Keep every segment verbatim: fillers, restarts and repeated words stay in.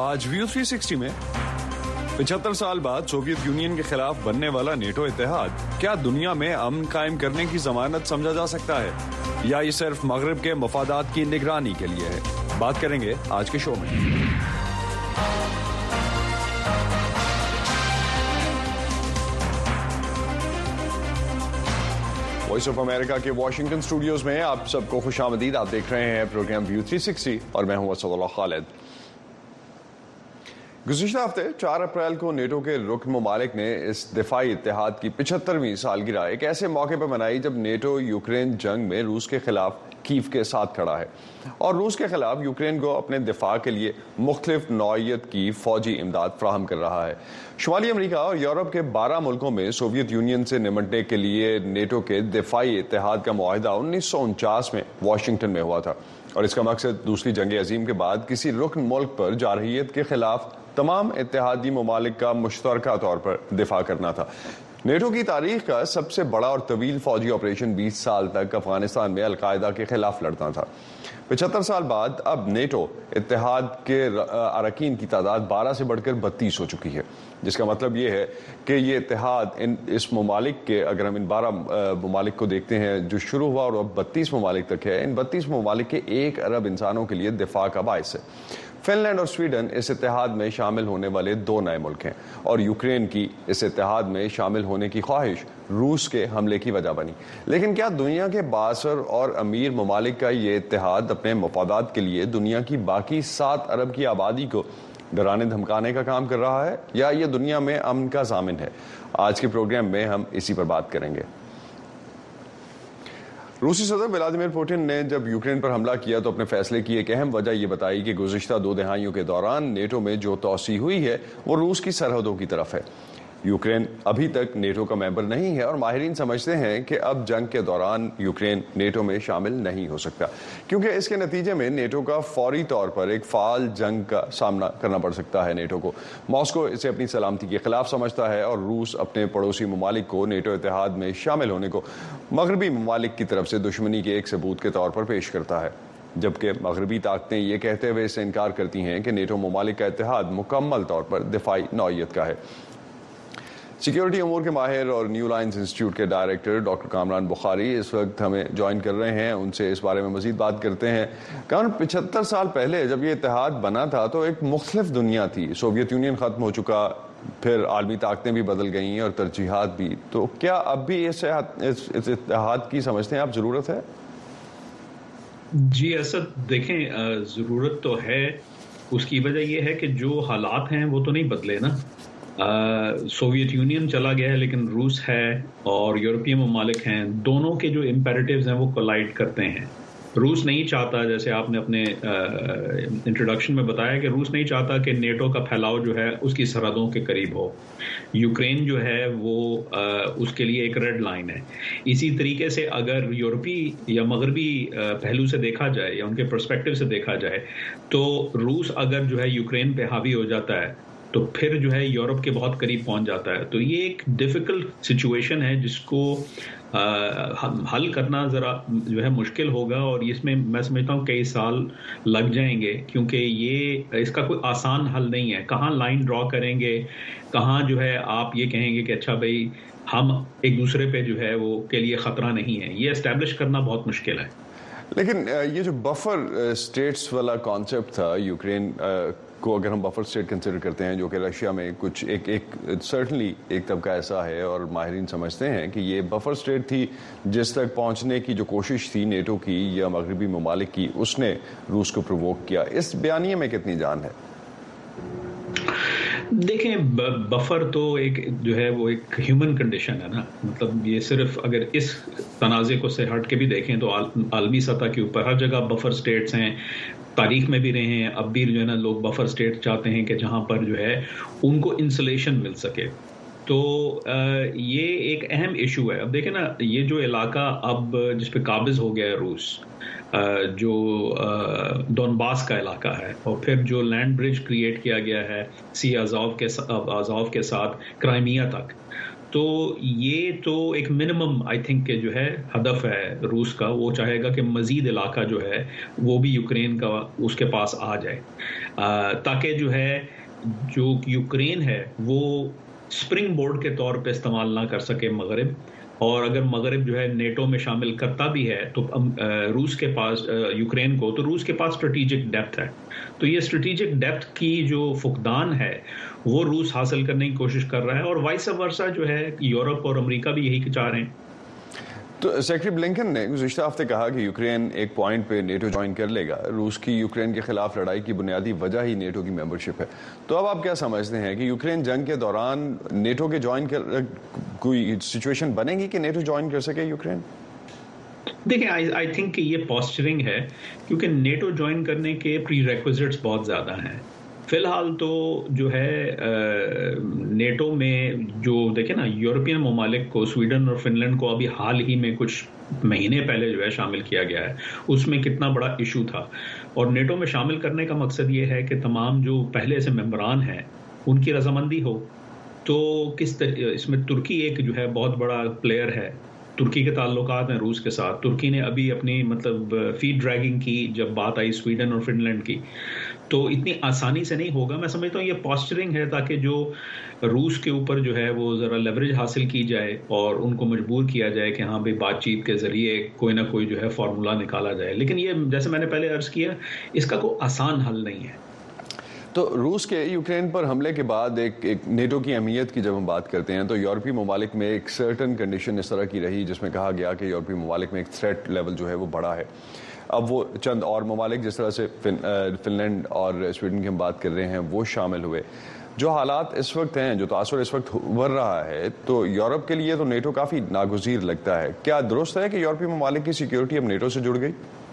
आज view three sixty में पचहत्तर साल बाद सोवियत यूनियन के खिलाफ बनने वाला नेटो इत्तेहाद क्या दुनिया में अमन कायम करने की जमानत समझा जा सकता है या ये सिर्फ मगरिब के मफादात की निगरानी के लिए है? बात करेंगे आज के शो में। वॉइस ऑफ अमेरिका के वॉशिंगटन स्टूडियोज में आप सबको खुशामदीद। आप देख रहे हैं प्रोग्राम व्यू थ्री सिक्सटी और मैं हूं असदुल्लाह खालिद। गुज़िश्ता हफ्ते चार अप्रैल को नेटो के रुकन ममालिक ने इस दिफाई इत्तेहाद की पिछहत्तरवीं सालगिरह एक ऐसे मौके पर मनाई जब नेटो यूक्रेन जंग में रूस के खिलाफ कीव के साथ खड़ा है और रूस के खिलाफ यूक्रेन को अपने दिफा के लिए मुख्तलिफ नौइयत की फौजी इमदाद फराहम कर रहा है। शुमाली अमरीका और यूरोप के बारह मुल्कों में सोवियत यूनियन से निमटने के लिए नेटो के दिफाई इत्तेहाद का मुआहिदा उन्नीस सौ उनचास में वाशिंगटन में हुआ था और इसका मकसद दूसरी जंग अजीम के बाद किसी रुकन मुल्क पर जारहियत के खिलाफ तमाम इत्तेहादी ममालिक का मुश्तरका तौर पर दिफा करना था। नेटो की तारीख का सबसे बड़ा और तवील फौजी ऑपरेशन बीस साल तक अफगानिस्तान में अलकायदा के खिलाफ लड़ना था। पचहत्तर साल बाद अब नेटो इत्तेहाद के अरकान की तादाद बारह से बढ़कर बत्तीस हो चुकी है, जिसका मतलब ये है कि ये इत्तेहाद इन इस ममालिक के, अगर हम इन बारह ममालिक को देखते हैं जो शुरू हुआ और अब बत्तीस ममालिक तक है, इन बत्तीस ममालिक के एक अरब इंसानों के लिए दिफा का बायस है। फिनलैंड और स्वीडन इस इत्तेहाद में शामिल होने वाले दो नए मुल्क हैं और यूक्रेन की इस इत्तेहाद में शामिल होने की ख्वाहिश रूस के हमले की वजह बनी। लेकिन क्या दुनिया के बासर और अमीर ममालिक का ये इत्तेहाद अपने मफादात के लिए दुनिया की बाकी सात अरब की आबादी को डराने धमकाने का काम कर रहा है या ये दुनिया में अमन का ज़ामिन है? आज के प्रोग्राम में हम इसी पर बात करेंगे। रूसी सदर व्लादिमीर पुतिन ने जब यूक्रेन पर हमला किया तो अपने फैसले की एक अहम वजह यह बताई कि गुज़िश्ता दो दहाइयों के दौरान नेटो में जो तोसी हुई है वो रूस की सरहदों की तरफ है। यूक्रेन अभी तक नेटो का मेंबर नहीं है और माहिरीन समझते हैं कि अब जंग के दौरान यूक्रेन नेटो में शामिल नहीं हो सकता, क्योंकि इसके नतीजे में नेटो का फौरी तौर पर एक फाल जंग का सामना करना पड़ सकता है। नेटो को मॉस्को इसे अपनी सलामती के खिलाफ समझता है और रूस अपने पड़ोसी ममालिक को नेटो इत्तेहाद में शामिल होने को मगरबी ममालिक की तरफ से दुश्मनी के एक सबूत के तौर पर पेश करता है, जबकि मगरबी ताकतें ये कहते हुए इससे इनकार करती हैं कि नेटो ममालिक का इत्तेहाद मुकम्मल तौर पर दिफाई नौइयत का है। सिक्योरिटी अमूर के माहिर और न्यू लाइन्स इंस्टीट्यूट के डायरेक्टर डॉक्टर कामरान बुखारी इस वक्त हमें ज्वाइन कर रहे हैं। उनसे इस बारे में मजीद बात करते हैं। कामरान, पिछहत्तर साल पहले जब ये इत्तेहाद बना था तो एक मुख्तलिफ दुनिया थी। सोवियत यूनियन ख़त्म हो चुका, फिर आलमी ताकतें भी बदल गई और तरजीहात भी। तो क्या अब भी इस इत्तेहाद की समझते हैं आप ज़रूरत है? जी असद, देखें, ज़रूरत तो है। उसकी वजह यह है कि जो हालात हैं वो तो नहीं बदले ना। सोवियत यूनियन चला गया है लेकिन रूस है और यूरोपीय ममालिक हैं, दोनों के जो इम्पेरेटिव्स हैं वो कोलाइड करते हैं। रूस नहीं चाहता, जैसे आपने अपने इंट्रोडक्शन में बताया कि रूस नहीं चाहता कि नेटो का फैलाव जो है उसकी सरहदों के करीब हो। यूक्रेन जो है वो आ, उसके लिए एक रेड लाइन है। इसी तरीके से अगर यूरोपीय या मगरबी पहलू से देखा जाए या उनके पर्सपेक्टिव से देखा जाए तो रूस अगर जो है यूक्रेन पे हावी हो जाता है तो फिर जो है यूरोप के बहुत करीब पहुंच जाता है। तो ये एक डिफ़िकल्ट सिचुएशन है जिसको आ, हल करना ज़रा जो है मुश्किल होगा और इसमें मैं समझता हूँ कई साल लग जाएंगे, क्योंकि ये इसका कोई आसान हल नहीं है। कहाँ लाइन ड्रॉ करेंगे, कहाँ जो है आप ये कहेंगे कि अच्छा भाई हम एक दूसरे पे जो है वो के लिए ख़तरा नहीं है, ये एस्टैब्लिश करना बहुत मुश्किल है। लेकिन ये जो बफर स्टेट्स वाला कॉन्सेप्ट था, यूक्रेन को अगर हम बफर स्टेट कंसिडर करते हैं, जो कि रशिया में कुछ एक एक सर्टनली एक तबका ऐसा है और माहिरीन समझते हैं कि ये बफर स्टेट थी जिस तक पहुंचने की जो कोशिश थी नेटो की या मगरबी ममालिक की, उसने रूस को प्रोवोक किया। इस बयानिए में कितनी जान है? देखें, बफर तो एक जो है वो एक ह्यूमन कंडीशन है ना। मतलब ये सिर्फ अगर इस तनाज़े को से हट के भी देखें तो आलमी सतह के ऊपर हर जगह बफर स्टेट्स हैं, तारीख में भी रहे हैं, अब भी जो है ना लोग बफर स्टेट चाहते हैं कि जहां पर जो है उनको इंसुलेशन मिल सके। तो ये एक अहम इशू है। अब देखें ना, ये जो इलाका अब जिस पे काबिज हो गया है रूस, जो डोनबास का इलाका है, और फिर जो लैंड ब्रिज क्रिएट किया गया है सी अज़ाव के अज़ाव के साथ क्राइमिया तक, تو یہ تو ایک منیمم آئی تھنک کہ جو ہے ہدف ہے روس کا. وہ چاہے گا کہ مزید علاقہ جو ہے وہ بھی یوکرین کا اس کے پاس آ جائے, تاکہ جو ہے جو یوکرین ہے وہ اسپرنگ بورڈ کے طور پہ استعمال نہ کر سکے مغرب. اور اگر مغرب جو ہے نیٹو میں شامل کرتا بھی ہے تو روس کے پاس یوکرین کو, تو روس کے پاس اسٹریٹجک ڈیپتھ ہے. تو یہ اسٹریٹجک ڈیپتھ کی جو فقدان ہے وہ روس حاصل کرنے کی کوشش کر رہا ہے, اور وائس ورسا جو ہے یورپ اور امریکہ بھی یہی چاہ رہے ہیں. تو سیکرٹری بلنکن نے گزشتہ ہفتے کہا کہ یوکرین ایک پوائنٹ پہ نیٹو جوائن کر لے گا. روس کی یوکرین کے خلاف لڑائی کی بنیادی وجہ ہی نیٹو کی ممبرشپ ہے. تو اب آپ کیا سمجھتے ہیں کہ یوکرین جنگ کے دوران نیٹو کے جوائن کر کوئی سچویشن بنے گی کہ نیٹو جوائن کر سکے یوکرین؟ دیکھیں آئی تھنک کہ یہ پوسچرنگ ہے, کیونکہ نیٹو جوائن کرنے کے پری ریکوزٹس بہت زیادہ ہیں. فی الحال تو جو ہے نیٹو میں جو دیکھیں نا یورپین ممالک کو, سویڈن اور فن لینڈ کو ابھی حال ہی میں کچھ مہینے پہلے جو ہے شامل کیا گیا ہے. اس میں کتنا بڑا ایشو تھا, اور نیٹو میں شامل کرنے کا مقصد یہ ہے کہ تمام جو پہلے سے ممبران ہیں ان کی رضامندی ہو. تو کس طرح اس میں ترکی ایک جو ہے بہت بڑا پلیئر ہے. ترکی کے تعلقات ہیں روس کے ساتھ. ترکی نے ابھی اپنی مطلب فیڈ ڈریگنگ کی جب بات آئی سویڈن اور فن لینڈ کی, تو اتنی آسانی سے نہیں ہوگا. میں سمجھتا ہوں یہ پوسچرنگ ہے تاکہ جو روس کے اوپر جو ہے وہ ذرا لیوریج حاصل کی جائے اور ان کو مجبور کیا جائے کہ ہاں بھائی بات چیت کے ذریعے کوئی نہ کوئی جو ہے فارمولا نکالا جائے. لیکن یہ جیسے میں نے پہلے عرض کیا, اس کا کوئی آسان حل نہیں ہے. تو روس کے یوکرین پر حملے کے بعد ایک ایک نیٹو کی اہمیت کی جب ہم بات کرتے ہیں تو یورپی ممالک میں ایک سرٹن کنڈیشن اس طرح کی رہی جس میں کہا گیا کہ یورپی ممالک میں ایک تھریٹ لیول جو ہے وہ بڑا ہے. اب وہ چند اور ممالک جس طرح سے فن لینڈ اور سویڈن کی ہم بات کر رہے ہیں وہ شامل ہوئے. جو حالات اس وقت ہیں, جو تاثر اس وقت ابھر رہا ہے, تو یورپ کے لیے تو نیٹو کافی ناگزیر لگتا ہے. کیا درست ہے کہ یورپی ممالک کی سیکیورٹی اب نیٹو سے جڑ گئی؟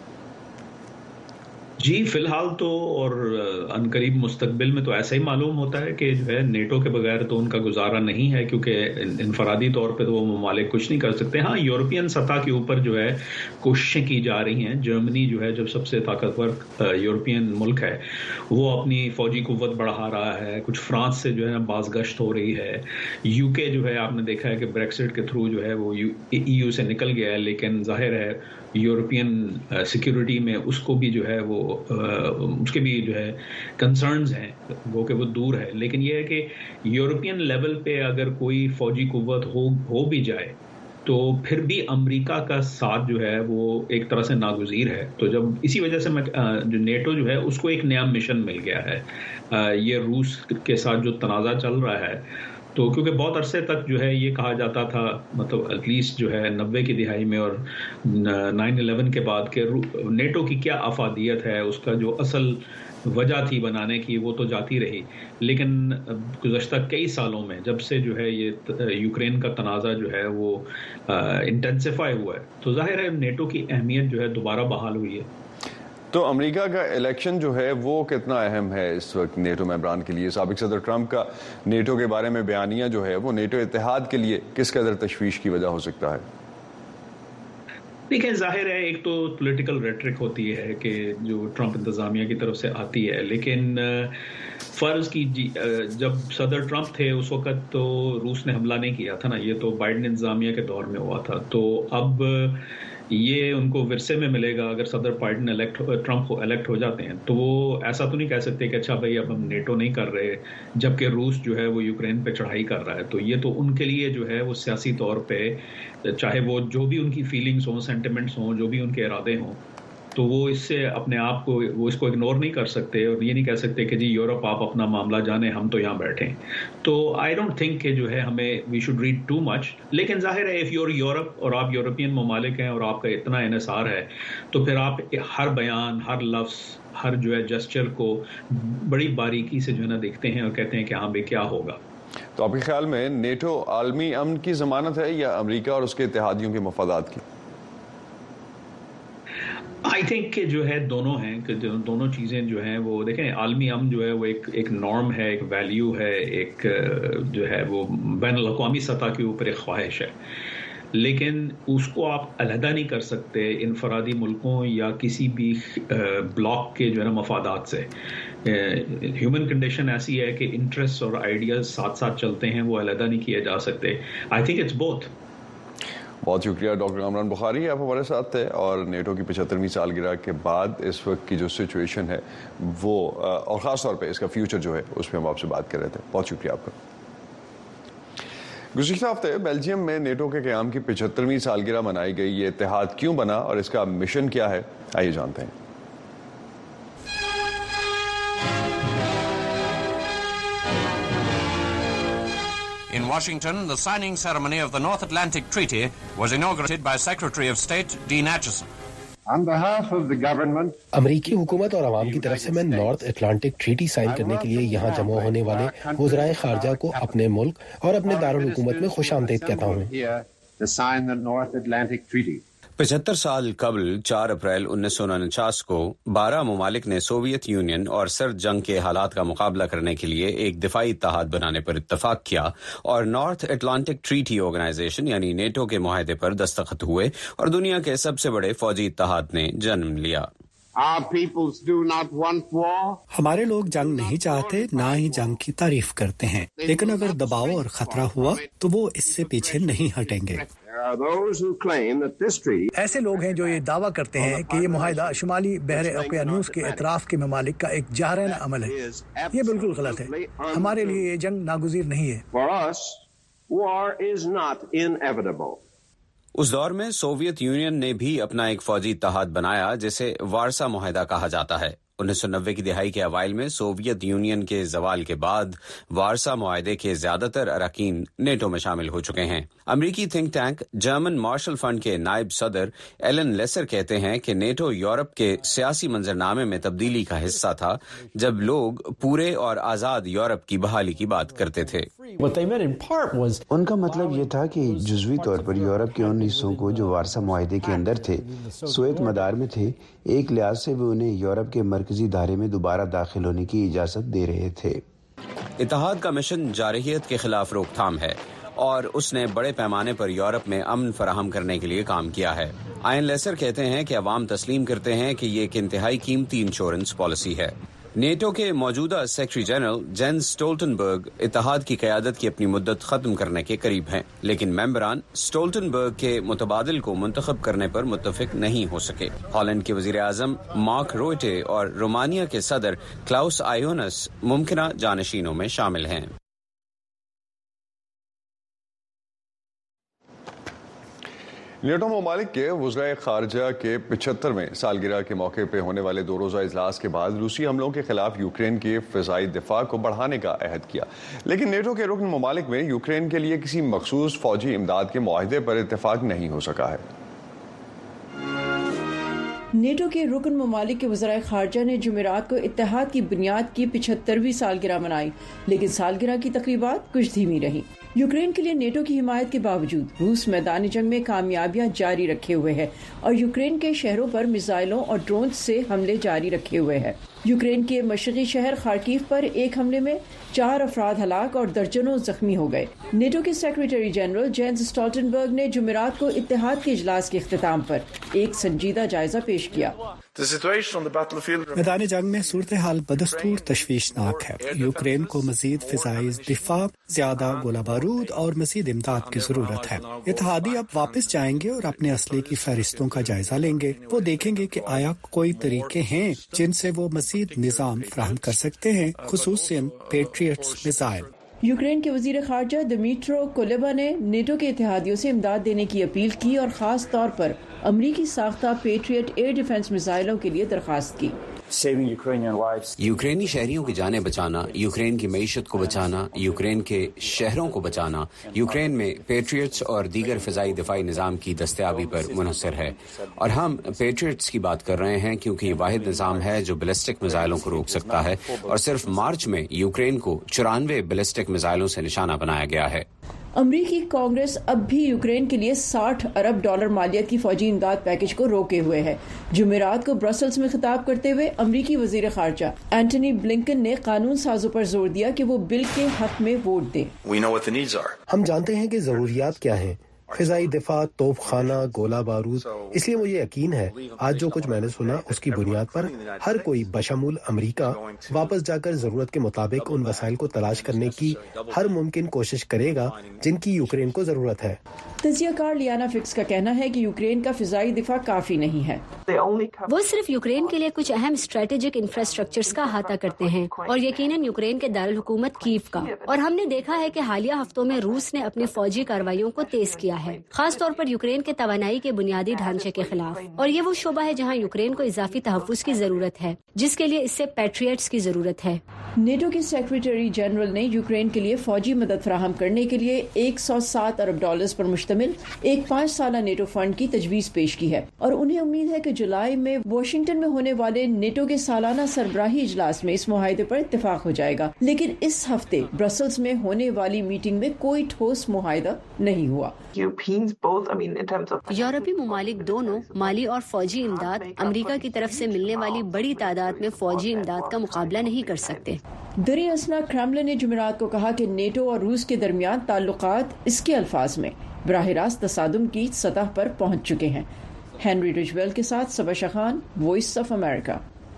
جی فی الحال تو اور عنقریب مستقبل میں تو ایسا ہی معلوم ہوتا ہے کہ جو ہے نیٹو کے بغیر تو ان کا گزارا نہیں ہے, کیونکہ انفرادی طور پہ تو وہ ممالک کچھ نہیں کر سکتے. ہاں یورپین سطح کے اوپر جو ہے کوششیں کی جا رہی ہیں. جرمنی جو ہے جب سب سے طاقتور یورپین ملک ہے وہ اپنی فوجی قوت بڑھا رہا ہے. کچھ فرانس سے جو ہے باز گشت ہو رہی ہے. یو کے جو ہے آپ نے دیکھا ہے کہ بریکسٹ کے تھرو جو ہے وہ ای یو سے نکل گیا ہے, لیکن ظاہر ہے یورپین سیکیورٹی میں اس کو بھی جو ہے وہ اس کے بھی جو ہے کنسرنز ہیں وہ کہ وہ دور ہے. لیکن یہ ہے کہ یورپین لیول پہ اگر کوئی فوجی قوت ہو ہو بھی جائے تو پھر بھی امریکہ کا ساتھ جو ہے وہ ایک طرح سے ناگزیر ہے. تو جب اسی وجہ سے میں جو نیٹو جو ہے اس کو ایک نیا مشن مل گیا ہے. یہ روس کے ساتھ جو تنازع چل رہا ہے, تو کیونکہ بہت عرصے تک جو ہے یہ کہا جاتا تھا مطلب ایٹ لیسٹ جو ہے نوے کی دہائی میں اور نائن الیون کے بعد کہ نیٹو کی کیا افادیت ہے, اس کا جو اصل وجہ تھی بنانے کی وہ تو جاتی رہی. لیکن گزشتہ کئی سالوں میں جب سے جو ہے یہ یوکرین کا تنازع جو ہے وہ انٹینسیفائی ہوا ہے, تو ظاہر ہے نیٹو کی اہمیت جو ہے دوبارہ بحال ہوئی ہے. تو امریکہ کا الیکشن جو ہے وہ کتنا اہم ہے اس وقت نیٹو ممبران کے لیے؟ سابق صدر ٹرمپ کا نیٹو کے بارے میں بیانیہ جو ہے وہ نیٹو اتحاد کے لیے کس قدر تشویش کی وجہ ہو سکتا ہے؟ دیکھیں ظاہر ہے ایک تو پولیٹیکل ریٹرک ہوتی ہے کہ جو ٹرمپ انتظامیہ کی طرف سے آتی ہے, لیکن فرض کی جب صدر ٹرمپ تھے اس وقت تو روس نے حملہ نہیں کیا تھا نا, یہ تو بائیڈن انتظامیہ کے دور میں ہوا تھا. تو اب یہ ان کو ورثے میں ملے گا اگر صدر بائیڈن الیکٹ ٹرمپ کو الیکٹ ہو جاتے ہیں, تو وہ ایسا تو نہیں کہہ سکتے کہ اچھا بھائی اب ہم نیٹو نہیں کر رہے جبکہ روس جو ہے وہ یوکرین پہ چڑھائی کر رہا ہے. تو یہ تو ان کے لیے جو ہے وہ سیاسی طور پہ چاہے وہ جو بھی ان کی فیلنگز ہوں, سینٹیمنٹس ہوں, جو بھی ان کے ارادے ہوں, تو وہ اس سے اپنے آپ کو وہ اس کو اگنور نہیں کر سکتے اور یہ نہیں کہہ سکتے کہ جی یورپ آپ اپنا معاملہ جانیں, ہم تو یہاں بیٹھیں. تو آئی ڈونٹ تھنک کہ جو ہے ہمیں وی شوڈ ریڈ ٹو مچ. لیکن ظاہر ہے اف یور یورپ اور آپ یورپین ممالک ہیں اور آپ کا اتنا انحصار ہے, تو پھر آپ ہر بیان, ہر لفظ, ہر جو ہے جسچر کو بڑی باریکی سے جو ہے نا دیکھتے ہیں اور کہتے ہیں کہ ہاں بھائی کیا ہوگا. تو آپ کے خیال میں نیٹو عالمی امن کی ضمانت ہے یا امریکہ اور اس کے اتحادیوں کے مفادات کی؟ آئی تھنک کہ جو ہے دونوں ہیں, کہ دونوں چیزیں جو ہیں وہ دیکھیں عالمی امن جو ہے وہ ایک ایک نارم ہے, ایک ویلیو ہے, ایک جو ہے وہ بین الاقوامی سطح کے اوپر ایک خواہش ہے. لیکن اس کو آپ علیحدہ نہیں کر سکتے انفرادی ملکوں یا کسی بھی بلاک کے جو ہے نا مفادات سے. ہیومن کنڈیشن ایسی ہے کہ انٹرسٹ اور آئیڈیاز ساتھ ساتھ چلتے ہیں, وہ علیحدہ نہیں کیے جا سکتے. آئی تھنک اٹس بوتھ. بہت شکریہ ڈاکٹر کامران بخاری, آپ ہمارے ساتھ تھے, اور نیٹو کی پچہترویں سالگرہ کے بعد اس وقت کی جو سچویشن ہے وہ, اور خاص طور پہ اس کا فیوچر جو ہے, اس پہ ہم آپ سے بات کر رہے تھے. بہت شکریہ آپ کا. گزشتہ ہفتے بیلجیم میں نیٹو کے قیام کی پچہترویں سالگرہ منائی گئی. یہ اتحاد کیوں بنا اور اس کا مشن کیا ہے, آئیے جانتے ہیں. In Washington, the signing ceremony of the North Atlantic Treaty was inaugurated by Secretary of State Dean Acheson. On behalf of the government, امریکی حکومت اور عوام کی طرف سے میں نارتھ اٹلانٹک ٹریٹی سائن کرنے کے لیے یہاں جمع ہونے والے وزرائے خارجہ کو اپنے ملک اور اپنے دارالحکومت میں خوش آمدید کہتا ہوں. پچہتر سال قبل چار اپریل انیس سو انچاس کو بارہ ممالک نے سوویت یونین اور سرد جنگ کے حالات کا مقابلہ کرنے کے لیے ایک دفاعی اتحاد بنانے پر اتفاق کیا اور نارتھ اٹلانٹک ٹریٹی آرگنائزیشن یعنی نیٹو کے معاہدے پر دستخط ہوئے اور دنیا کے سب سے بڑے فوجی اتحاد نے جنم لیا. ہمارے لوگ جنگ نہیں چاہتے, نہ ہی جنگ کی تعریف کرتے ہیں, لیکن اگر دباؤ اور خطرہ ہوا تو وہ اس سے پیچھے نہیں ہٹیں گے. ایسے لوگ ہیں جو یہ دعویٰ کرتے ہیں کہ یہ معاہدہ شمالی بحر اوقیانوس کے اطراف کے ممالک کا ایک جاہرانہ عمل ہے. یہ بالکل غلط ہے. ہمارے لیے یہ جنگ ناگزیر نہیں ہے. اس دور میں سوویت یونین نے بھی اپنا ایک فوجی اتحاد بنایا جسے وارسا معاہدہ کہا جاتا ہے. انیس سو نوے کی دہائی کے اوائل میں سوویت یونین کے زوال کے بعد وارسا معاہدے کے زیادہ تر اراکین نیٹو میں شامل ہو چکے ہیں. امریکی تھنک ٹینک جرمن مارشل فنڈ کے نائب صدر ایلن لیسر کہتے ہیں کہ نیٹو یورپ کے سیاسی منظرنامے میں تبدیلی کا حصہ تھا جب لوگ پورے اور آزاد یورپ کی بحالی کی بات کرتے تھے. ان کا مطلب یہ تھا کہ جزوی طور پر یورپ کے ان حصوں کو جو وارسا معاہدے کے اندر تھے, سوویت مدار میں تھے, ایک لحاظ سے وہ انہیں یورپ کے مرکزی دھارے میں دوبارہ داخل ہونے کی اجازت دے رہے تھے. اتحاد کا مشن جارحیت کے خلاف روک تھام ہے اور اس نے بڑے پیمانے پر یورپ میں امن فراہم کرنے کے لیے کام کیا ہے. آئن لیسر کہتے ہیں کہ عوام تسلیم کرتے ہیں کہ یہ ایک انتہائی قیمتی انشورنس پالیسی ہے. نیٹو کے موجودہ سیکرٹری جنرل جینس اسٹولٹنبرگ اتحاد کی قیادت کی اپنی مدت ختم کرنے کے قریب ہیں, لیکن ممبران اسٹولٹنبرگ کے متبادل کو منتخب کرنے پر متفق نہیں ہو سکے. ہالینڈ کے وزیر اعظم مارک روٹے اور رومانیہ کے صدر کلاؤس آئیونس ممکنہ جانشینوں میں شامل ہیں. نیٹو ممالک کے وزرائے خارجہ کے پچہترویں سالگرہ کے موقع پہ ہونے والے دو روزہ اجلاس کے بعد روسی حملوں کے خلاف یوکرین کے فضائی دفاع کو بڑھانے کا عہد کیا, لیکن نیٹو کے رکن ممالک میں یوکرین کے لیے کسی مخصوص فوجی امداد کے معاہدے پر اتفاق نہیں ہو سکا ہے. نیٹو کے رکن ممالک کے وزرائے خارجہ نے جمعرات کو اتحاد کی بنیاد کی پچہترویں سالگرہ منائی, لیکن سالگرہ کی تقریبات کچھ دھیمی رہی. یوکرین کے لیے نیٹو کی حمایت کے باوجود روس میدان جنگ میں کامیابیاں جاری رکھے ہوئے ہے اور یوکرین کے شہروں پر میزائلوں اور ڈرونز سے حملے جاری رکھے ہوئے ہے. یوکرین کے مشرقی شہر خارکیو پر ایک حملے میں چار افراد ہلاک اور درجنوں زخمی ہو گئے. نیٹو کے سیکریٹری جنرل جینس اسٹالٹنبرگ نے جمعرات کو اتحاد کے اجلاس کے اختتام پر ایک سنجیدہ جائزہ پیش کیا. میدان جنگ میں صورتحال بدستور تشویشناک ہے. یوکرین کو مزید فضائی دفاع, زیادہ گولہ بارود اور مزید امداد کی ضرورت ہے. اتحادی اب واپس جائیں گے اور اپنے اسلحے کی فہرستوں کا جائزہ لیں گے. وہ دیکھیں گے کہ آیا کوئی طریقے ہیں جن سے وہ مزید نظام فراہم کر سکتے ہیں, خصوصاً پیٹریٹس میزائل. یوکرین کے وزیر خارجہ دمیٹرو کولیبا نے نیٹو کے اتحادیوں سے امداد دینے کی اپیل کی اور خاص طور پر امریکی ساختہ پیٹریٹ ایئر ڈیفنس میزائلوں کے لیے درخواست کی. یوکرینی شہریوں کی جانیں بچانا, یوکرین کی معیشت کو بچانا, یوکرین کے شہروں کو بچانا یوکرین میں پیٹریٹس اور دیگر فضائی دفاعی نظام کی دستیابی پر منحصر ہے. اور ہم پیٹریٹس کی بات کر رہے ہیں کیونکہ یہ واحد نظام ہے جو بیلسٹک میزائلوں کو روک سکتا ہے, اور صرف مارچ میں یوکرین کو چورانوے بیلسٹک میزائلوں سے نشانہ بنایا گیا ہے. امریکی کانگریس اب بھی یوکرین کے لیے ساٹھ ارب ڈالر مالیت کی فوجی امداد پیکج کو روکے ہوئے ہے. جمعرات کو برسلز میں خطاب کرتے ہوئے امریکی وزیر خارجہ اینٹونی بلنکن نے قانون سازوں پر زور دیا کہ وہ بل کے حق میں ووٹ دیں. ہم جانتے ہیں کہ ضروریات کیا ہیں. فضائی دفاع، توپ خانہ، گولہ بارود. اس لیے مجھے یقین ہے آج جو کچھ میں نے سنا اس کی بنیاد پر ہر کوئی بشمول امریکہ واپس جا کر ضرورت کے مطابق ان وسائل کو تلاش کرنے کی ہر ممکن کوشش کرے گا جن کی یوکرین کو ضرورت ہے. تجزیہ کار لیانا فکس کا کہنا ہے کہ یوکرین کا فضائی دفاع کافی نہیں ہے. وہ صرف یوکرین کے لیے کچھ اہم اسٹریٹجک انفراسٹرکچرز کا احاطہ کرتے ہیں اور یقیناً یوکرین کے دارالحکومت کیف کا. اور ہم نے دیکھا ہے کہ حالیہ ہفتوں میں روس نے اپنی فوجی کارروائیوں کو تیز کیا ہے، خاص طور پر یوکرین کے توانائی کے بنیادی ڈھانچے کے خلاف. اور یہ وہ شعبہ ہے جہاں یوکرین کو اضافی تحفظ کی ضرورت ہے، جس کے لیے اس سے پیٹریٹس کی ضرورت ہے. نیٹو کے سیکریٹری جنرل نے یوکرین کے لیے فوجی مدد فراہم کرنے کے لیے ایک سو سات ارب ڈالرز پر مشتمل ایک پانچ سالہ نیٹو فنڈ کی تجویز پیش کی ہے اور انہیں امید ہے کہ جولائی میں واشنگٹن میں ہونے والے نیٹو کے سالانہ سربراہی اجلاس میں اس معاہدے پر اتفاق ہو جائے گا. لیکن اس ہفتے برسلز میں ہونے والی میٹنگ میں کوئی ٹھوس معاہدہ نہیں ہوا. یورپی ممالک دونوں مالی اور فوجی امداد امریکہ کی طرف سے ملنے والی بڑی تعداد میں فوجی امداد کا مقابلہ نہیں کر سکتے. دریں اثنا کرملن نے جمعرات کو کہا کہ نیٹو اور روس کے درمیان تعلقات اس کے الفاظ میں براہ راست تصادم کی سطح پر پہنچ چکے ہیں. ہینری رجویل کے ساتھ صبا شخان، وائس آف امریکہ.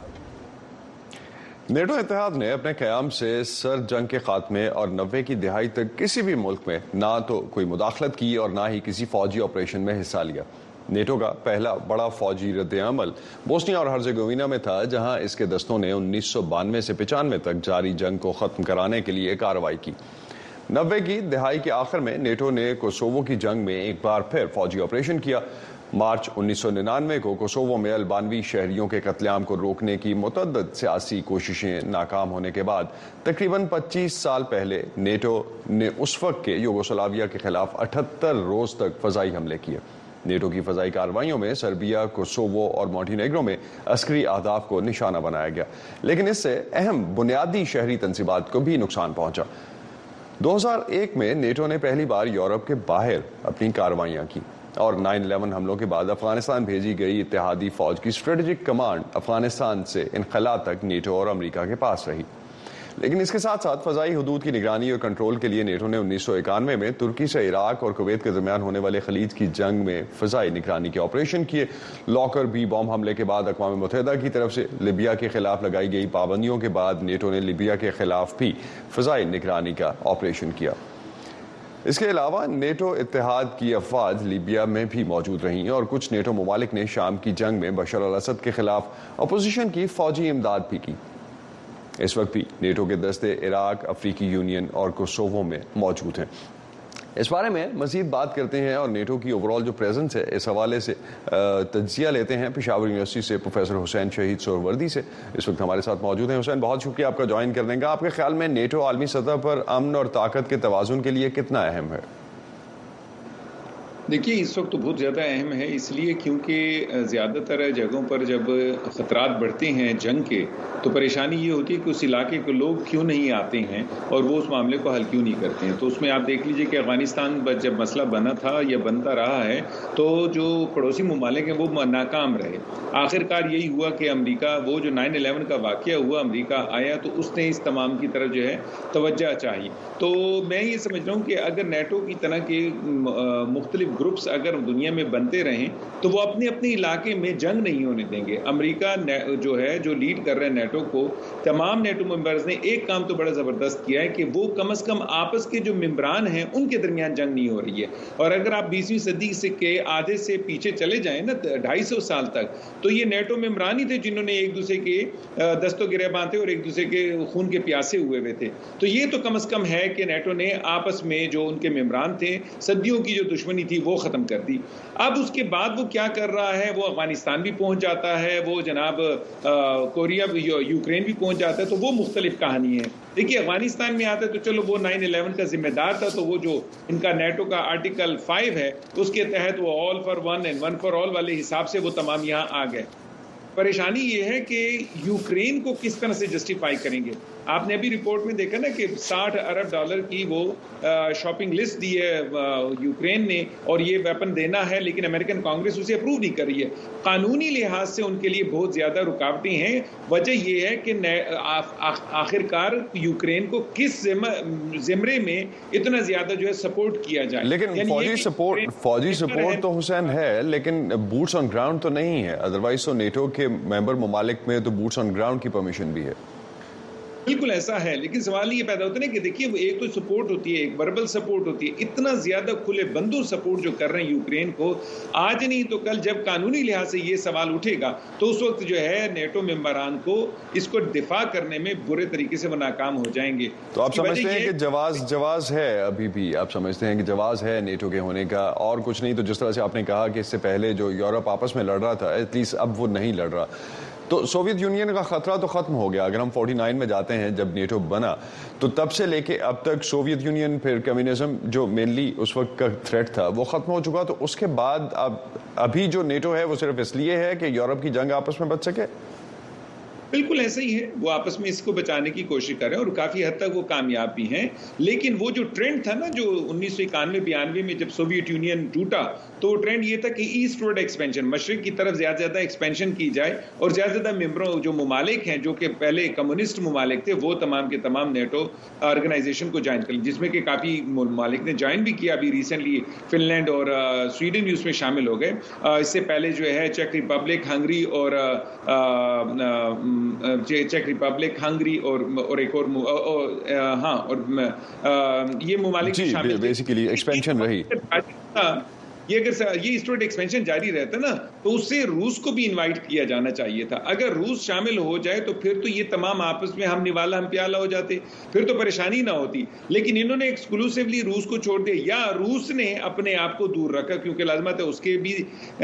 نیٹو اتحاد نے اپنے قیام سے سرد جنگ کے خاتمے اور نوے کی دہائی تک کسی بھی ملک میں نہ تو کوئی مداخلت کی اور نہ ہی کسی فوجی آپریشن میں حصہ لیا. نیٹو کا پہلا بڑا فوجی رد عمل بوسنیا اور ہرزیگووینا میں تھا، جہاں اس کے دستوں نے انیس سو بانوے سے پچانوے تک جاری جنگ کو ختم کرانے کے لیے کارروائی کی. نوے کی دہائی کے آخر میں نیٹو نے کوسووو کی جنگ میں ایک بار پھر فوجی آپریشن کیا. مارچ انیس سو ننانوے کو کوسووو میں البانوی شہریوں کے قتل عام کو روکنے کی متعدد سیاسی کوششیں ناکام ہونے کے بعد تقریباً پچیس سال پہلے نیٹو نے اس وقت کے یوگوسلاویا کے خلاف اٹھہتر روز تک فضائی حملے کیے. نیٹو کی فضائی کارروائیوں میں سربیا، کوسووو اور مونٹینیگرو میں عسکری اہداف کو نشانہ بنایا گیا، لیکن اس سے اہم بنیادی شہری تنصیبات کو بھی نقصان پہنچا. دو ہزار ایک میں نیٹو نے پہلی بار یورپ کے باہر اپنی کارروائیاں کی اور نائن الیون حملوں کے بعد افغانستان بھیجی گئی اتحادی فوج کی اسٹریٹجک کمانڈ افغانستان سے انخلا تک نیٹو اور امریکہ کے پاس رہی. لیکن اس کے ساتھ ساتھ فضائی حدود کی نگرانی اور کنٹرول کے لیے نیٹو نے انیس سو اکانوے میں ترکی سے عراق اور کویت کے درمیان ہونے والے خلیج کی جنگ میں فضائی نگرانی کے آپریشن کیے. لاکر بی بام حملے کے بعد اقوام متحدہ کی طرف سے لیبیا کے خلاف لگائی گئی پابندیوں کے بعد نیٹو نے لیبیا کے خلاف بھی فضائی نگرانی کا آپریشن کیا. اس کے علاوہ نیٹو اتحاد کی افواج لیبیا میں بھی موجود رہیں اور کچھ نیٹو ممالک نے شام کی جنگ میں بشار الاسد کے خلاف اپوزیشن کی فوجی امداد بھی کی. اس وقت بھی نیٹو کے دستے عراق، افریقی یونین اور کوسووو میں موجود ہیں. اس بارے میں مزید بات کرتے ہیں اور نیٹو کی اوور آل جو پریزنس ہے اس حوالے سے تجزیہ لیتے ہیں پشاور یونیورسٹی سے پروفیسر حسین شہید سہروردی سے. اس وقت ہمارے ساتھ موجود ہیں. حسین، بہت شکریہ آپ کا جوائن کرنے کا. آپ کے خیال میں نیٹو عالمی سطح پر امن اور طاقت کے توازن کے لیے کتنا اہم ہے؟ دیکھیے، اس وقت تو بہت زیادہ اہم ہے، اس لیے کیونکہ زیادہ تر جگہوں پر جب خطرات بڑھتے ہیں جنگ کے تو پریشانی یہ ہوتی ہے کہ اس علاقے کے لوگ کیوں نہیں آتے ہیں اور وہ اس معاملے کو حل کیوں نہیں کرتے ہیں. تو اس میں آپ دیکھ لیجئے کہ افغانستان جب مسئلہ بنا تھا یا بنتا رہا ہے تو جو پڑوسی ممالک ہیں وہ ناکام رہے. آخر کار یہی ہوا کہ امریکہ، وہ جو نائن الیون کا واقعہ ہوا، امریکہ آیا تو اس نے اس تمام کی طرف جو ہے توجہ چاہیے. تو میں یہ سمجھ رہا ہوں کہ اگر نیٹو کی طرح کے مختلف گروپس اگر دنیا میں بنتے رہیں تو وہ اپنے اپنے علاقے میں جنگ نہیں ہونے دیں گے. امریکہ جو ہے جو لیڈ کر رہے ہیں نیٹو کو، تمام نیٹو ممبرز نے ایک کام تو بڑا زبردست کیا ہے کہ وہ کم از کم آپس کے جو ممبران ہیں ان کے درمیان جنگ نہیں ہو رہی ہے. اور اگر آپ بیسویں صدی سے کے آدھے سے پیچھے چلے جائیں نا ڈھائی سو سال تک، تو یہ نیٹو ممبران ہی تھے جنہوں نے ایک دوسرے کے دستوں گریباں تھے اور ایک دوسرے کے خون کے پیاسے ہوئے ہوئے تھے. تو یہ تو کم از کم ہے کہ نیٹو نے آپس میں جو ان کے ممبران تھے، صدیوں کی جو دشمنی تھی وہ ختم کر دی. اب اس کے بعد وہ کیا کر رہا ہے، وہ افغانستان بھی پہنچ جاتا ہے، وہ جناب کوریا یوکرین بھی پہنچ جاتا ہے، تو وہ مختلف کہانی ہے. دیکھیے، افغانستان میں آتا ہے تو چلو وہ نائن الیون کا ذمہ دار تھا، تو وہ جو ان کا نیٹو کا آرٹیکل فائیو ہے اس کے تحت وہ آل فار ون اینڈ ون فار آل والے حساب سے وہ تمام یہاں آ گئے. پریشانی یہ ہے کہ یوکرین کو کس طرح سے جسٹیفائی کریں گے. آپ نے ابھی رپورٹ میں دیکھا نا کہ ساٹھ ارب ڈالر کی وہ شاپنگ لسٹ دی ہے یوکرین نے اور یہ ویپن دینا ہے, لیکن امریکن کانگریس اسے اپروو نہیں کر رہی ہے. قانونی لحاظ سے ان کے لیے بہت زیادہ رکاوٹیں ہیں. وجہ یہ ہے کہ آخرکار یوکرین کو کس زمرے میں اتنا زیادہ جو ہے سپورٹ کیا جائے. لیکن فوجی سپورٹ فوجی سپورٹ تو حسین ہے, لیکن بوٹس آن گراؤنڈ تو نہیں ہے. ادروائز تو نیٹو کے ممبر ممالک میں تو بوٹس آن گراؤنڈ کی پرمیشن بھی ہے. بالکل ایسا ہے, لیکن سوال یہ پیدا ہوتا ہے نا کہ دیکھیے ایک تو سپورٹ ہوتی ہے, ایک وربل سپورٹ ہوتی ہے. اتنا زیادہ کھلے بندوں سپورٹ جو کر رہے ہیں یوکرین کو, آج نہیں تو کل جب قانونی لحاظ سے یہ سوال اٹھے گا تو اس وقت جو ہے نیٹو ممبران کو اس کو دفاع کرنے میں برے طریقے سے وہ ناکام ہو جائیں گے. تو آپ سمجھتے ہیں کہ جواز جواز ہے ابھی بھی, آپ سمجھتے ہیں کہ جواز ہے نیٹو کے ہونے کا اور کچھ نہیں؟ تو جس طرح سے آپ نے کہا کہ اس سے پہلے جو یورپ آپس میں لڑ رہا تھا, ایٹ لیسٹ اب وہ نہیں لڑ رہا, تو سوویت یونین کا خطرہ تو ختم ہو گیا. اگر ہم فورٹی نائن میں جاتے ہیں جب نیٹو بنا, تو تب سے لے کے اب تک سوویت یونین پھر کمیونزم جو مینلی اس وقت کا تھریٹ تھا وہ ختم ہو چکا. تو اس کے بعد اب ابھی جو نیٹو ہے وہ صرف اس لیے ہے کہ یورپ کی جنگ آپس میں بچ سکے. بالکل ایسا ہی ہے, وہ آپس میں اس کو بچانے کی کوشش کر رہے ہیں اور کافی حد تک وہ کامیاب بھی ہیں. لیکن وہ جو ٹرینڈ تھا نا جو انیس سو اکانوے بیانوے میں جب سوویت یونین ٹوٹا, تو وہ ٹرینڈ یہ تھا کہ ایسٹ ورڈ ایکسپینشن, مشرق کی طرف زیادہ زیادہ ایکسپینشن کی جائے اور زیادہ زیادہ ممبروں جو ممالک ہیں جو کہ پہلے کمیونسٹ ممالک تھے وہ تمام کے تمام نیٹو آرگنائزیشن کو جوائن کر لیں, جس میں کہ کافی ممالک نے جوائن بھی کیا. ابھی ریسنٹلی فن لینڈ اور سویڈن بھی اس میں شامل ہو گئے. اس سے پہلے جو ہے چیک ریپبلک, ہنگری اور چیک ریپبلک, ہنگری اور اور ایک اور ہاں اور یہ ممالک شامل بیسیکلی ایکسپینشن رہی. یہ اگر یہ اسٹوڈنٹ ایکسپینشن جاری رہتا نا تو اس سے روس کو بھی انوائٹ کیا جانا چاہیے تھا. اگر روس شامل ہو جائے تو پھر تو یہ تمام آپس میں ہم نوالا ہم پیالہ ہو جاتے, پھر تو پریشانی نہ ہوتی. لیکن انہوں نے ایکسکلوسیولی روس کو چھوڑ دیا, یا روس نے اپنے آپ کو دور رکھا کیونکہ لازمت ہے اس کے بھی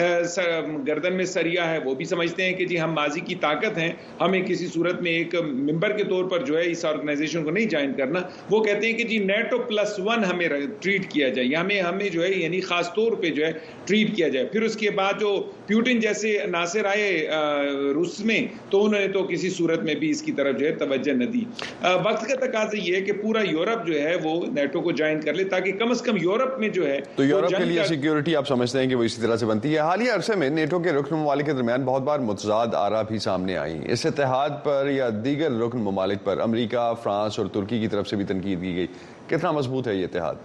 گردن میں سریا ہے. وہ بھی سمجھتے ہیں کہ جی ہم ماضی کی طاقت ہیں, ہمیں کسی صورت میں ایک ممبر کے طور پر جو ہے اس آرگنائزیشن کو نہیں جوائن کرنا. وہ کہتے ہیں کہ جی نیٹو پلس ون ہمیں ٹریٹ کیا جائے, ہمیں ہمیں جو ہے یعنی خاص طور پہ جو ہے ٹریٹ کیا جائے. پھر اس کے بعد جو پیوٹن جیسے ناصر آئے روس میں تو انہوں نے تو کسی صورت میں بھی اس کی طرف جو ہے توجہ نہ دی. وقت کا تقاضا یہ ہے کہ پورا یورپ جو ہے وہ نیٹو کو جوائن کر لے تاکہ کم از کم یورپ میں جو ہے تو یورپ کے لیے سیکیورٹی آپ سمجھتے ہیں کہ وہ اسی طرح سے بنتی ہے. حالیہ عرصے میں نیٹو کے رکن ممالک کے درمیان بہت بار متضاد آراء بھی سامنے آئیں. اس اتحاد پر یا دیگر رکن ممالک پر امریکہ, فرانس اور ترکی کی طرف سے بھی تنقید کی گئی. کتنا مضبوط ہے یہ اتحاد؟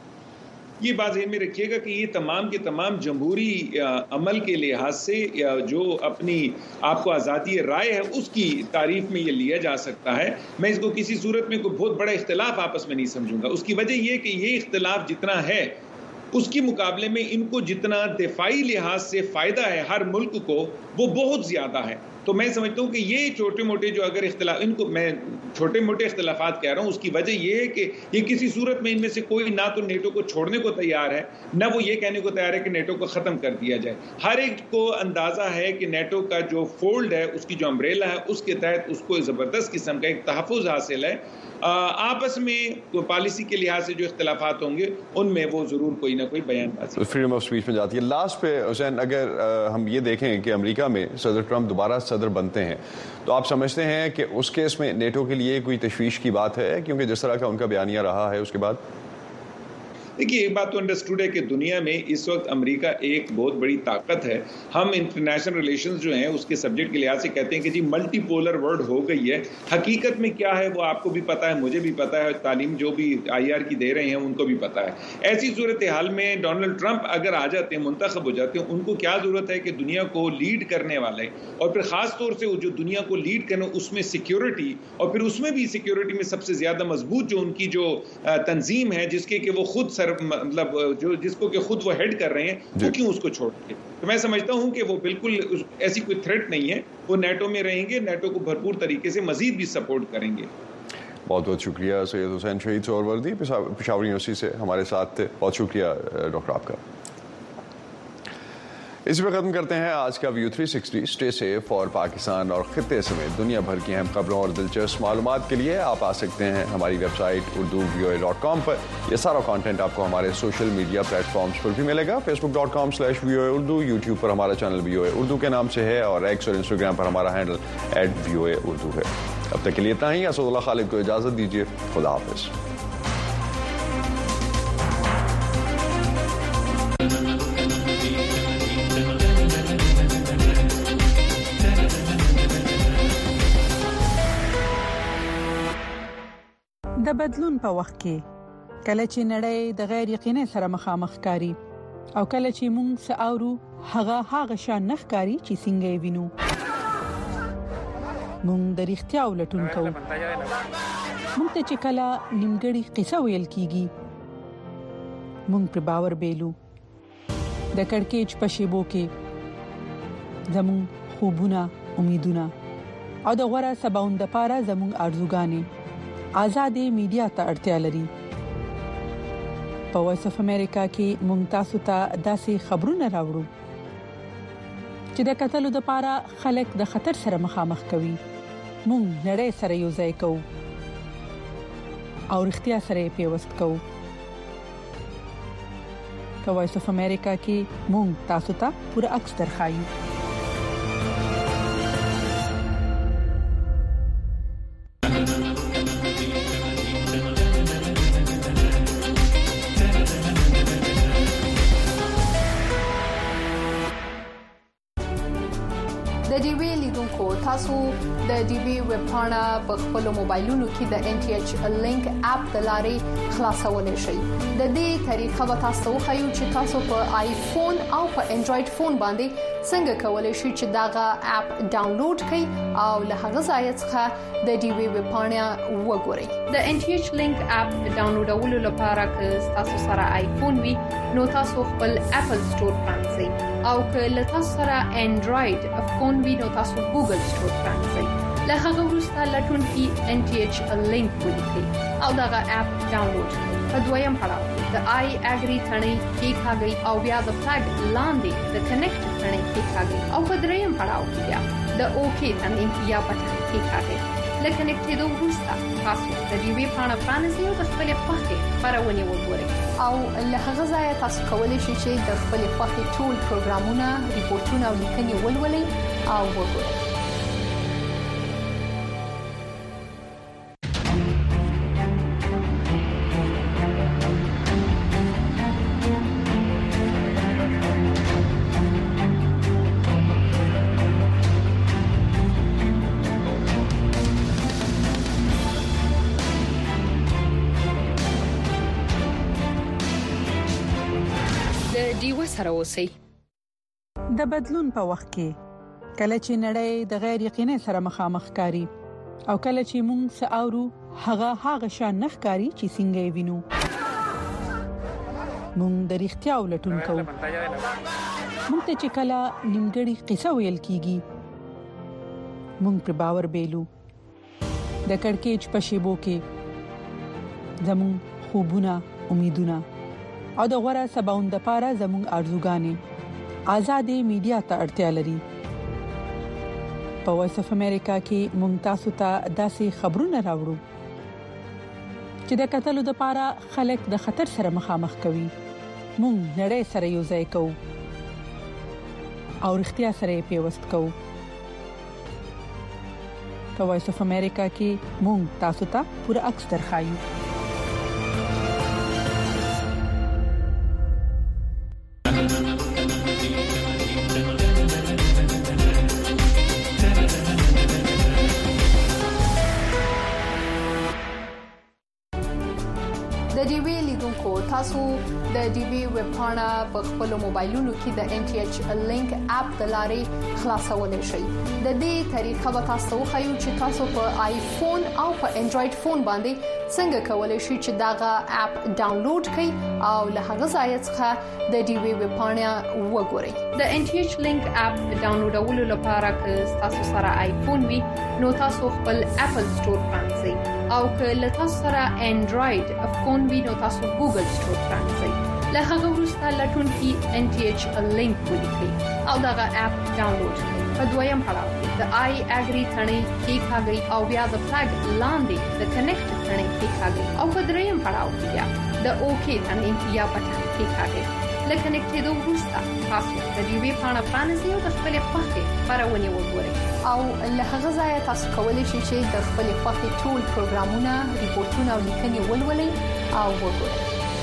یہ بات ذہن میں رکھیے گا کہ یہ تمام کے تمام جمہوری عمل کے لحاظ سے جو اپنی آپ کو آزادی رائے ہے اس کی تعریف میں یہ لیا جا سکتا ہے. میں اس کو کسی صورت میں کوئی بہت بڑا اختلاف آپس میں نہیں سمجھوں گا. اس کی وجہ یہ کہ یہ اختلاف جتنا ہے اس کے مقابلے میں ان کو جتنا دفاعی لحاظ سے فائدہ ہے ہر ملک کو وہ بہت زیادہ ہے. تو میں سمجھتا ہوں کہ یہ چھوٹے موٹے جو اگر اختلاف, ان کو میں چھوٹے موٹے اختلافات کہہ رہا ہوں, اس کی وجہ یہ ہے کہ یہ کسی صورت میں ان میں سے کوئی نہ تو نیٹو کو چھوڑنے کو تیار ہے, نہ وہ یہ کہنے کو تیار ہے کہ نیٹو کو ختم کر دیا جائے. ہر ایک کو اندازہ ہے کہ نیٹو کا جو فولڈ ہے, اس کی جو امبریلا ہے, اس کے تحت اس کو زبردست قسم کا ایک تحفظ حاصل ہے. آپس میں پالیسی کے لحاظ سے جو اختلافات ہوں گے ان میں وہ ضرور کوئی نہ کوئی بیان بازی فریڈم آف اسپیچ میں جاتی ہے. لاسٹ پہ حسین, اگر ہم یہ دیکھیں کہ امریکہ میں صدر ٹرمپ دوبارہ صدر بنتے ہیں تو آپ سمجھتے ہیں کہ اس کیس میں نیٹو کے لیے کوئی تشویش کی بات ہے, کیونکہ جس طرح کا ان کا بیانیہ رہا ہے اس کے بعد؟ دیکھیے ایک بات تو انڈرسٹوڈ ہے کہ دنیا میں اس وقت امریکہ ایک بہت بڑی طاقت ہے. ہم انٹرنیشنل ریلیشنز جو ہیں اس کے سبجیکٹ کے لحاظ سے کہتے ہیں کہ جی ملٹی پولر ورلڈ ہو گئی ہے. حقیقت میں کیا ہے وہ آپ کو بھی پتا ہے, مجھے بھی پتا ہے, تعلیم جو بھی آئی آر کی دے رہے ہیں ان کو بھی پتا ہے. ایسی صورتحال میں ڈونلڈ ٹرمپ اگر آ جاتے ہیں, منتخب ہو جاتے ہیں, ان کو کیا ضرورت ہے کہ دنیا کو لیڈ کرنے والے, اور پھر خاص طور سے جو دنیا کو لیڈ کرنے اس میں سیکیورٹی, اور پھر اس میں بھی سیکیورٹی میں سب سے زیادہ مضبوط جو ان کی جو تنظیم ہے جس کے کہ وہ خود سر مطلب جو جس کو کہ خود وہ ہیڈ کر رہے ہیں, وہ کیوں اس کو چھوڑ کے. تو میں سمجھتا ہوں کہ وہ بالکل ایسی کوئی تھریٹ نہیں ہے. وہ نیٹو میں رہیں گے, نیٹو کو بھرپور طریقے سے مزید بھی سپورٹ کریں گے. بہت بہت شکریہ سید حسین شہید سہروردی, پشاور یونیورسٹی سے ہمارے ساتھ تھے. بہت شکریہ ڈاکٹر آپ کا. اس پہ ختم کرتے ہیں آج کا ویو تھری سکسٹی. اسٹے سیف, اور پاکستان اور خطے سمیت دنیا بھر کی اہم خبروں اور دلچسپ معلومات کے لیے آپ آ سکتے ہیں ہماری ویب سائٹ اردو وی او اے ڈاٹ کام پر. یہ سارا کانٹینٹ آپ کو ہمارے سوشل میڈیا پلیٹ فارمز پر بھی ملے گا. فیس بک ڈاٹ کام سلیش وی او اے اردو, یوٹیوب پر ہمارا چینل وی او اے اردو کے نام سے ہے, اور ایکس اور انسٹاگرام پر ہمارا ہینڈل ایٹ وی او اے اردو ہے. अब तक के लिए इतना ही। असदुल्लाह खालिद को इजाजत दीजिए। खुदा हाफिज। د بدلون په وخت کې کله چې نړۍ د غیر یقیني سره مخامخ کاری او کله چې موږ ساورو هغه هغه شان نخکاری چې څنګه یې وینو، موږ د اړتیا ولټون کوو. موږ ته چې کله نیمګړی قصه ویل کیږي موږ پر باور بیلو. د کڑکېچ په شیبو کې زموږ خوبونه، امیدونه او د غوړه سباوند لپاره زموږ ارزوګانې آزادې میډیا ته اړتیا لري. په وایس اف امریکا کې موږ تاسو ته داسې خبرونه راوړو چې د قتلو د لپاره خلک د خطر سره مخامخ کوي. موږ نړۍ سره یو ځای کوو او اړتیا سره پیوست کوو. په وایس اف امریکا کې موږ تاسو ته پوره عکس درخایو. تاسو د ډي بي ویب پاڼه په خپل موبایلونو کې د ان ټي ایچ لینک اپ د لارې خلاصولای شئ. د دې طریقه به تاسو خو چې تاسو په آیفون او په انډراید فون باندې څنګه کولای شئ چې داغه اپ ډاونلوډ کړئ او له هغه ځای څخه د ډي بي ویب پاڼه وګورئ. د ان ټي ایچ لینک اپ ډاونلوډولو لپاره که تاسو سره آیفون وي نو تاسو خپل اپل سٹور پرانځئ او که له تاسو سره انډراید فون وي نو تاسو ګوګل سٹور پرانځئ. له هغه وروسته لټون کې ان ټي ایچ لینک ولیکئ او داغه اپ ډاونلوډ کړئ. په دویم پړاو د آی اګری ثنې کې ښاګي او بیا د فلګ لاندې د کنیکټ ثنې کې ښاګي او په دریم پړاو کې بیا د اوکی ثنې یا بټن کې ښاګي. لکه نکټېدو وروسته تاسو د ډي وی پاڼه پرانیزئ او د خپل خوښې خبرونه وګورئ او له هغه ځای تاسو کولی شئ چې د خپل خوښې ټول پروګرامونه، ریپورتونه او لیکنې ولولئ او وګورئ. سره اوسئ. د بدلون په وخت کې کله چې نړۍ د غیر یقیني سره مخامخ کاری او کله چې موږ ساورو هغه هغه شان نخکاری چې څنګه یې وینو، موږ د اړتیا ولټون کوو. موږ ته چې کله نیمګړی قصه ویل کیږي موږ پر باور بیلو. د کڑکېچ په شیبو کې زموږ خوبونه، امیدونه او د غوړه سباوند لپاره زموږ ارزوګانې آزادې میډیا ته اړتیا لري. په وایس اف امریکا کې موږ تاسو ته داسې خبرونه راوړو چې د قتلو د لپاره خلک د خطر سره مخامخ کوي. موږ نړۍ سره یو ځای کوو او اړتیا سره پیوست کوو. په وایس اف امریکا کې موږ تاسو ته پوره عکس درخایو. تاسو د ډي بي ویب پاڼه په خپل موبایلونو کې د ان ټي ایچ لینک اپ د لارې خلاصولای شئ. د دې طریقه به تاسو خو چې تاسو په آیفون او په انډراید فون باندې څنګه کولای شئ چې داغه اپ ډاونلوډ کړئ او له هغه ځای څخه د ډي بي ویب پاڼه وګورئ. د ان ټي ایچ لینک اپ ډاونلوډولو لپاره که تاسو سره آیفون وي نو تاسو خپل اپل سٹور پرانځئ او که له تاسو سره انډراید فون وي نو تاسو ګوګل سٹور پرانځئ. له هغه وروسته لټون کې ان ټي ایچ لینک ولیکئ او داغه اپ ډاونلوډ کړئ. په دویم پړاو د آی اګری ثنې کې ښاګي او بیا د فلګ لاندې د کنیکټ ثنې کې ښاګي او په دریم پړاو کې بیا د اوکی ثنې یا بټن کې ښاګي. لکه نکټېدو وروسته تاسو د دې وی پاڼه پرانیزئ او د خپلې خوښې خپرونې وګورئ او له هغه ځایه تاسو کولی شئ چې د خپلې خوښې ټول پروګرامونه ریپورتونه او لیکنې ولولئ او وګورئ.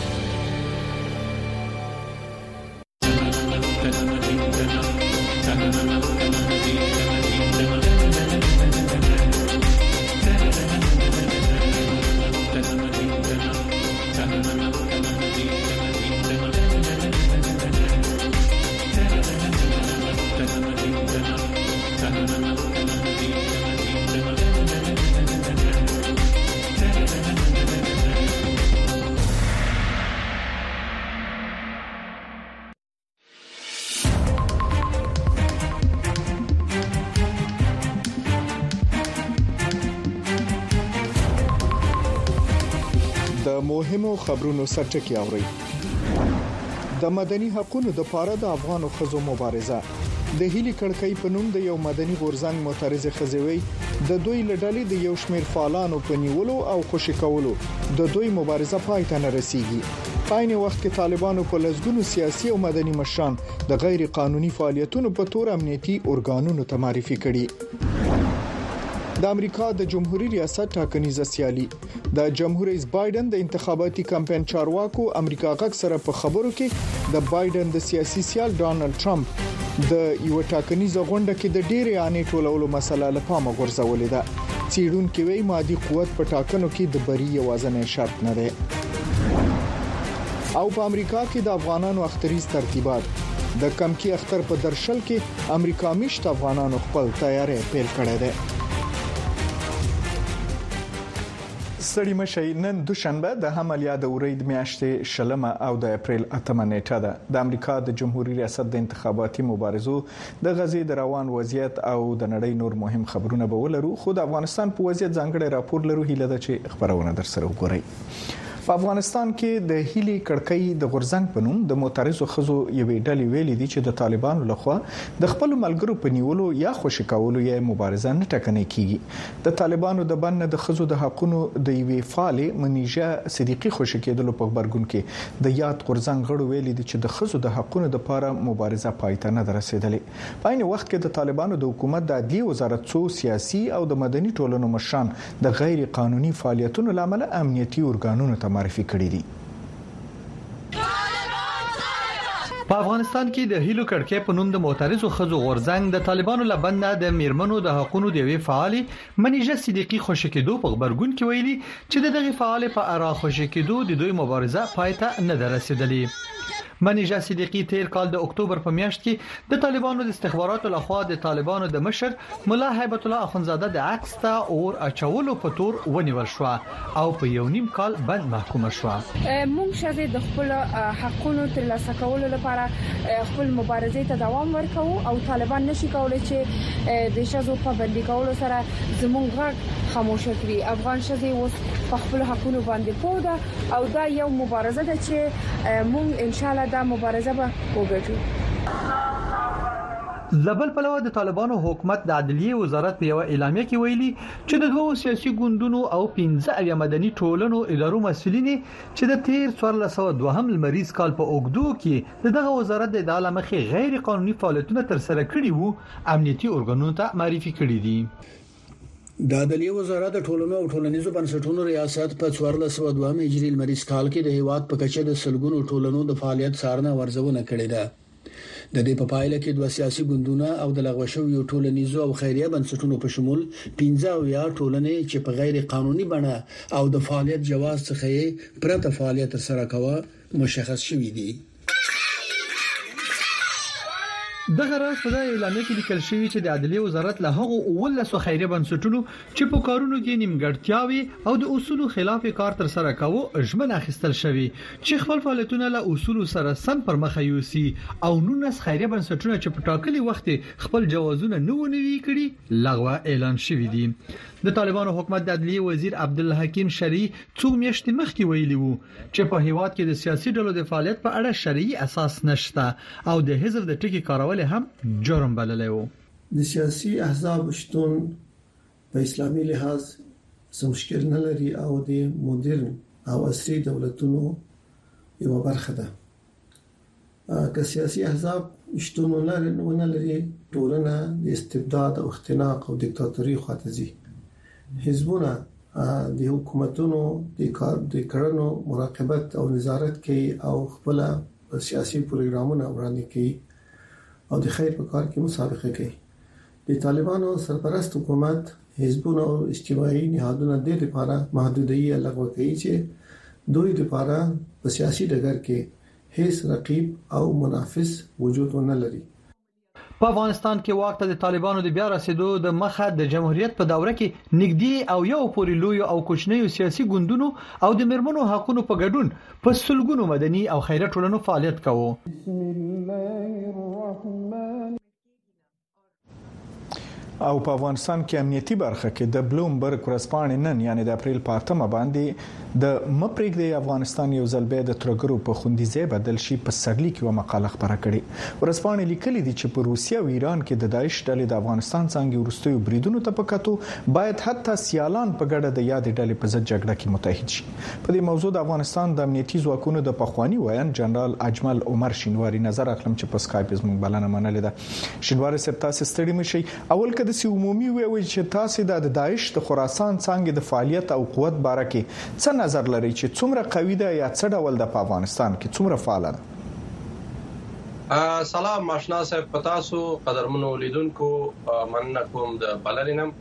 مهمو خبرونو سرټکی اوري. د مدني حقوقو د پاره د افغان خزو مبارزه د هیلي کړکۍ په نوم د یو مدني غورځنګ معترض خزوي د دوی لړلې د یو شمېر فعالانو په نیولو او خوشی کولو د دوی مبارزه پای ته نه رسیږي. په عین وخت کې طالبانو په لږګونو سیاسي او مدني مشران د غیر قانوني فعالیتونو په تور امنیتي اورګانونو ته معرفي کړي. د امریکا د جمهوریت ریاست ټاکنیزه سیالي د جمهور رئیس بایدن د انتخاباتي کمپاین چارواکو امریکا غږ سره په خبرو کې د بایدن د سیاسي سیال ډانلډ ټرمپ د یو ټاکنیزه غونډه کې د ډېرې انې ټولولو مسله لپاره غورځولې ده. چیرونکو وی مادي قوت په ټاکنو کې د بری یوازنی شرط نه دی. او په امریکا کې د افغانانو اختریز ترتیبات د کمکی اختر په درشل کې امریکا مشت افغانانو خپل تیاری پیل کړی دی. سړی مشي نن دوشنبه د حملیا د اورید میاشتې شلمه او د اپریل اتمه نیټه ده. د امریکا د جمهوریت ریاست د انتخاباتي مبارزو د غزې د روان وضعیت او د نړۍ نور مهم خبرونه به ولرو، خو د افغانستان په وضعیت ځانګړی راپور لرو. هیله ده چې خبرونه در سره وګورئ. په افغانستان کې د هیلي کړکۍ د غورځنګ په نوم د معترضو خزو یوې ډلې ویلي دي چې د طالبانو لخوا د خپل ملګرو په نیولو یا خوشی کولو یې مبارزه نه ټکنۍ کیږي. د طالبانو د بن د خزو د حقونو د یوې فعال منیجه صدیقي خوشی کېدلو په خبرګون کې د یاد غورځنګ غړو ویلي دي چې د خزو د حقونو د لپاره مبارزه پای ته نه رسیدلې. په عین وخت کې د طالبانو د حکومت د عدلیه وزارت څو سیاسي او د مدني ټولنو مشران د غیر قانوني فعالیتونو لامل امنیتي اورګانونو ته معرفي کړي دي. په افغانستان کې د هیلو کړکۍ په نوم د معترضو خزو غورځنګ د طالبانو لبنه د میرمنو د حقوقو د وی فعال منیجه صدیقی خوشی کېدو په خبرګون کې ویلي چې دغه فعال په اړه خوشی کېدو د دوی مبارزه پای ته نه رسیدلې. منیجه صدیقی تیر کال د اکتوبر په میاشت کې د طالبانو د استخباراتو لخوا د طالبانو د مشر مولا هیبت الله اخونزاده د عکس ته اور اچولو په تور ونیول شو او په یو نیم کال بند محکوم شو. موږ شاده د خپل حقونو ترلاسه کولو لپاره خپل مبارزې ته دوام ورکوو او طالبان نشي کولای چې د شذو په باندې کولو سره زموږ غږ خاموش کړي. افغان شذې اوس په خپل حقونو باندې پوهه او دا یو مبارزه ده چې موږ ان شاء الله دا مبارزه به وګټو. زبل پلوه د طالبانو حکومت د عدلیه وزارت په یو اعلامیه کې ویلي چې د دوه سیاسي ګوندونو او پنځه اویا مدني ټولنو ادارو مسؤلین چې د تیر څوارلس سوه دوهم لمریز کال په اوګدو کې دغه وزارت د اداره مخې غیر قانوني فعالیتونه تر سره کړي وو امنیتي اورګانونو ته معرفي کړي دي. د عدلیه وزارت د ټولنو او ټولنیزو بنسټونو ریاست په څوارلس سوه دوهم هجري لمریز کال کې د هیواد په کچه د سلګونو ټولنو د فعالیت څارنه ورزونه کړې ده. د دې په پایله کې دوه سیاسي ګوندونه او د لغوه شویو ټولنیزو او خیریه بنسټونو په شمول پنځه اویا ټولنې چې په غیر قانوني بڼه او د فعالیت جواز څخه پرته فعالیت سره کوي مشخص شوې دي. دغه راز په اعلامیه کې لیکل شوی چې د عدلیه وزارت له هغو ولسو خیریه بنسټونو چې په کارونو کې نیمګړتیاوي او د اصولو خلاف کار تر سره کاوه ژمن اخیستل شوی چې خپل فعالیتونه له اصول سره سم پر مخ یوسي او نونس خیریه بنسټونه چې په ټاکلي وخت خپل جوازونه نه ونوي کړي لغوه اعلان شوی دي. د طالبانو حکومت د عدلیه وزیر عبدالحکیم شرعي څو میاشتې مخکې ویلي وو چې په هیواد کې د سیاسي ډلو د فعالیت په اړه شرعي اساس نشته او د حزب د ټکی کارول هم جرم بللی وو. د سیاسي احزاب شتون په اسلامي لحاظ څه مشکل نه لري او د مدرن او عصري دولتونو یو برخه ده. که سیاسي احزاب شتون ونه لري ټولنه د استبداد او اختناق او دیکتاتوري خواته ځي. حزبونه د حکومتونو د کار د کړنو مراقبت او نظارت کوي او خپل سیاسي پروګرامونه وړاندې کوي او د خیر په کار کې مسابقه کوي. د طالبانو سرپرست حکومت حزبونه او اجتماعي نهادونه د لپاره محدودیت لغوه کوي چې دوی لپاره په سیاسي ډګر کې هیڅ رقیب او منافس وجود نه لري. په افغانستان کې واک ته د طالبانو د بیا رسیدو د مخه د جمهوریت په دوره کې نږدې او یو پورې لوی او کوچنیو سیاسي ګوندونو او د مرمنو حقوقو په ګډون په سلګونو مدني او خیري ټولنو فعالیت کاوه. او په افغانستان کې امنیتي برخه کې د بلومبرګ ورځپاڼې نن یعنی د اپریل په اتمه باندې د مپریک د افغانستان یو ځل به د ترګرو په خوندیزه بدل شي په سرلی کې و مقاله خبره کړي. ورځپاڼې لیکلي دي چې په روسیا او ایران کې د داعش ډلې د افغانستان څنګه ورستیو بریدونو ته پکاتو باید حتی سیالان په ګډه د یاد ډلې په ضد جګړه کې متحد شي. په دې موضوع د افغانستان د امنیتي ځواکونو د پخوانی وایان جنرال اجمل عمر شینواری نظر اخلم چې په سکایپ زموږ بلنه منلې ده. شینواری سپ تاسو ستړي مشي. اول کده سی عمومي وی چې تاسو د داعش د خراسان څنګه د فعالیت او قوت باره کې څه نظر لري چې څومره قوي ده یا څه ډول د افغانستان کې څومره فعال ده؟ سلام ماشنا صاحب پتاسو قدرمنو لیدونکو مننه کوم د بلنینم.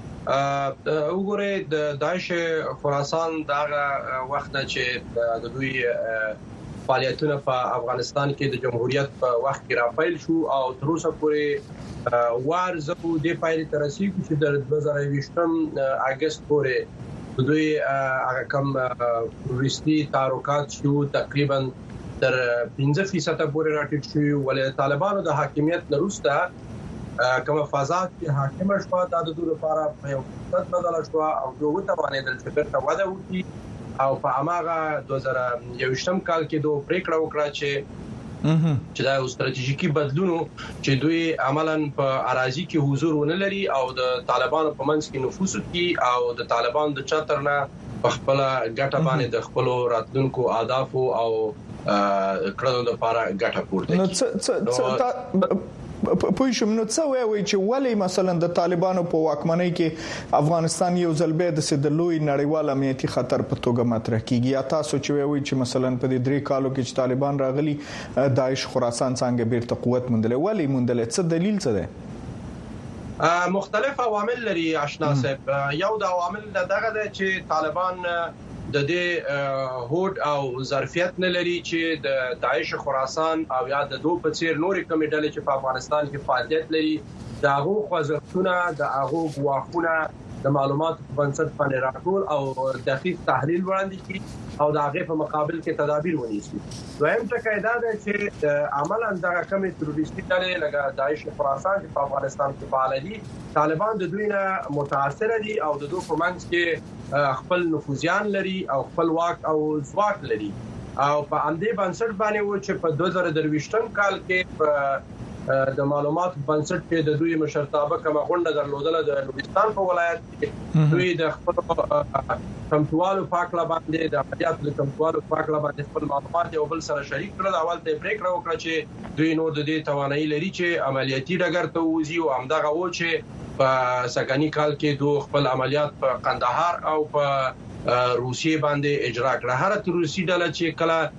وګوره د داعش خراسان دغه وخت چې د دوی فعالیتونه په افغانستان کې د جمهوریت په وخت کې راپیل شو او تر اوسه پورې وارزو د پایلې تر رسیدو چې د دوه زره یوولسم اگست پورې دوی هغه کم ټوریستي تعلقات شو تقریبا تر پنځه فیصد پورې راټیټ شو. ولې طالبانو د حاکمیت لروسته کوم فضات چې حاکم شوه د دوی لپاره په یو فرصت بدل شو او دوی ته باندې د چپرته وده وکړي او په اماغه دوه زره یوولسم کال کې دوی پریکړه وکړه چې چې دا یو ستراتیژیکي بدلونو چې دوی عملاً په اراضي کې حضور ونه لري او د طالبانو په منځ کې نفوذ کوي او د طالبان د چترنه په خپل ګټه باندې د خپل راتلونکو اهداف او کړنو لپاره ګټه پورته کوي. پوه شم نو څه وایي چې ولې مثلا د طالبانو په واکمنۍ کې افغانستان یو ځل به د سدلوي نړیوال امنیتي خطر په توګه مطرح کیږي یا تاسو چې وایي چې مثلا په دې درې کالو کې چې طالبان راغلي داعش خراسان څنګه بیرته قوت موندل ولې موندل څه دلیل څه دی؟ مختلف عوامل لري آشنا صاحب. یو د عوامل دغه دی چې طالبان د دې هوډ او ظرفیت نه لري چې د داعش خراسان او یا د دوه په څیر نورې کومې ډلې چې په افغانستان کې فعالیت لري د هغو خوځښتونه د هغو ګواښونه د معلوماتو په بنسټ باندې راټول او دقیق تحلیل وړاندې کړي او د هغه په مقابل کې تدابیر ونیسي. دویم ټکی دا دی چې عملاً دغه کومې تروریستي ډلې لکه داعش خراسان چې په افغانستان کې فعال دي طالبان د دوی نه متاثر دي او د دوی په منځ کې خپل نفوذیان لري او خپل واک او ځواک لري او په اندې بنسټ باندې و چې په دوه زره درویشتم کال کې د معلوماتو بنسټ کې د دوی مشرتابه کومه غونډه درلودله د نورستان په ولایت کې دوی د خپل کمپوالو پاکلا باندې د عملیاتو د کمپوالو پاکلا باندې خپل معلومات یو بل سره شریک کړل. اول ته پریکړه وکړه چې دوی نور د دې توانایي لري چې عملیاتي ډګر ته وځي او همدغه و چې په سکانی کال کې دوه خپل عملیات په قندهار او په روسیې باندې اجرا کړه. هر تروریستي ډله چې کله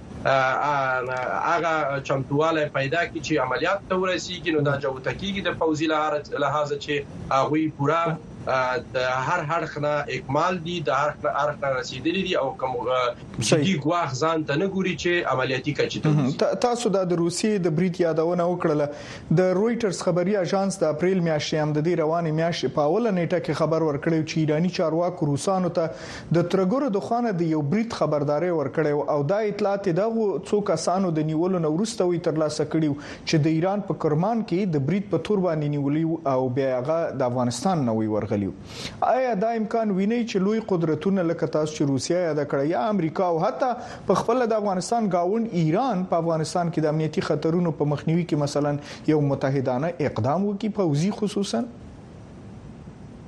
هغه چمتواله پیدا کی چې عملیات ته ورسیږي نو دا جوړتکیږي د فوزي لحاظ چې هغه پورا د هر هر خنا اکمال دي د هر هر خنا رسیدلی دي او کوم جدي ګواخ ځان ته نه ګوري چې عملیاتي کچته. تاسو د روسیې د بریټ یادونه وکړه د رويټرز خبري اژانس د اپریل میاشتې هم د دې رواني میاشتې په اوله نیټه کې خبر ورکړی چې ایرانی چارواکو روسانو ته د ترګورو د خانه د یو بریټ خبرداري ورکړی او دا اطلاعات دغه څو کسانو د نیولو نو ورسته وي ترلاسه کړیو چې د ایران په کرمان کې د بریټ په تور باندې نیولې او بیا هغه د افغانستان نوې ورغلی. آیا دا امکان ویني چې لوی قدرتونه لکه تاسو چې روسیا یا د کړه یا امریکا او حتی په خپل د افغانستان گاوند ایران په افغانستان کې د امنیتي خطرونو په مخنیوي کې مثلا یو متحدانه اقدام وکړي فوزي خصوصا؟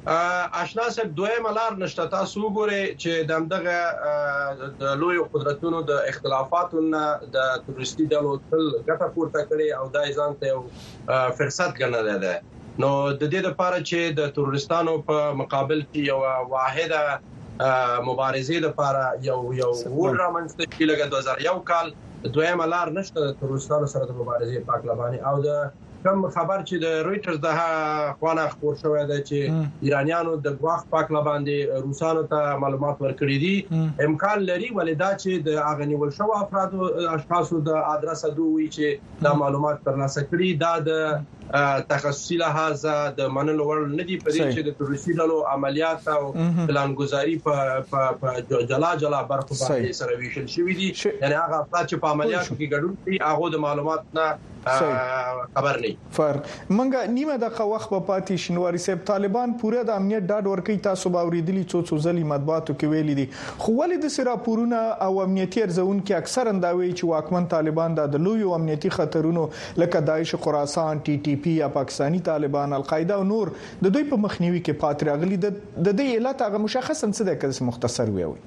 آشنا صاحب دویم لار نشته تاسو وګورئ چې دغه د لوی قدرتونو د اختلافاتو د تروریستي ډلو تل ګټه پورته کړي او دای ځان ته فرصت ګڼل ده. نو د دې لپاره چې د تروریستانو په مقابل کې یو واحده مبارزه لپاره یو یو ور رامنځته کړي لکه دوه زره یو کال دویم لار نشته د تروریستانو سره د مبارزې پاکلابانی او د کوم خبر چې د رويټرز د خوانه خبر شوې ده چې ایرانیانو د غواخ پاکلا باندې روسانو ته معلومات ورکړي دي امکان لري ولدا چې د اغنیول شو افراد او اشخاصو د ادرس دوی چې دا معلومات ترلاسه کړي دا د تخصصي لحاظ د منلو ور نه دي پدې چې د تروریستي ډلو عملیات او پلانګذاري په جلا جلا برخو باندې سره ویشل شوې دي یعنی هغه افراد چې په عملیاتو کې ګډون کوي هغه د معلومات نه خبر نه فرق منګه نیمه د وخت په پاتې شنواري صاحب طالبان پوره د امنیت ډاډ ورکړي تاسو باوریدلی څو څو ځلې مطبوعاتو کې ویلي دي خو ولې د سره پورونه او امنیتي ارزون کې اکثر انداوي چې واکمن طالبان د لوی امنیتي خطرونو لکه داعش خراسان ټي ټي پی یا پاکستانی طالبان القاعده او نور د دوی په مخنیوي کې پاتې راغلي د دې علت هغه مشخصا څه ده که مختصر وي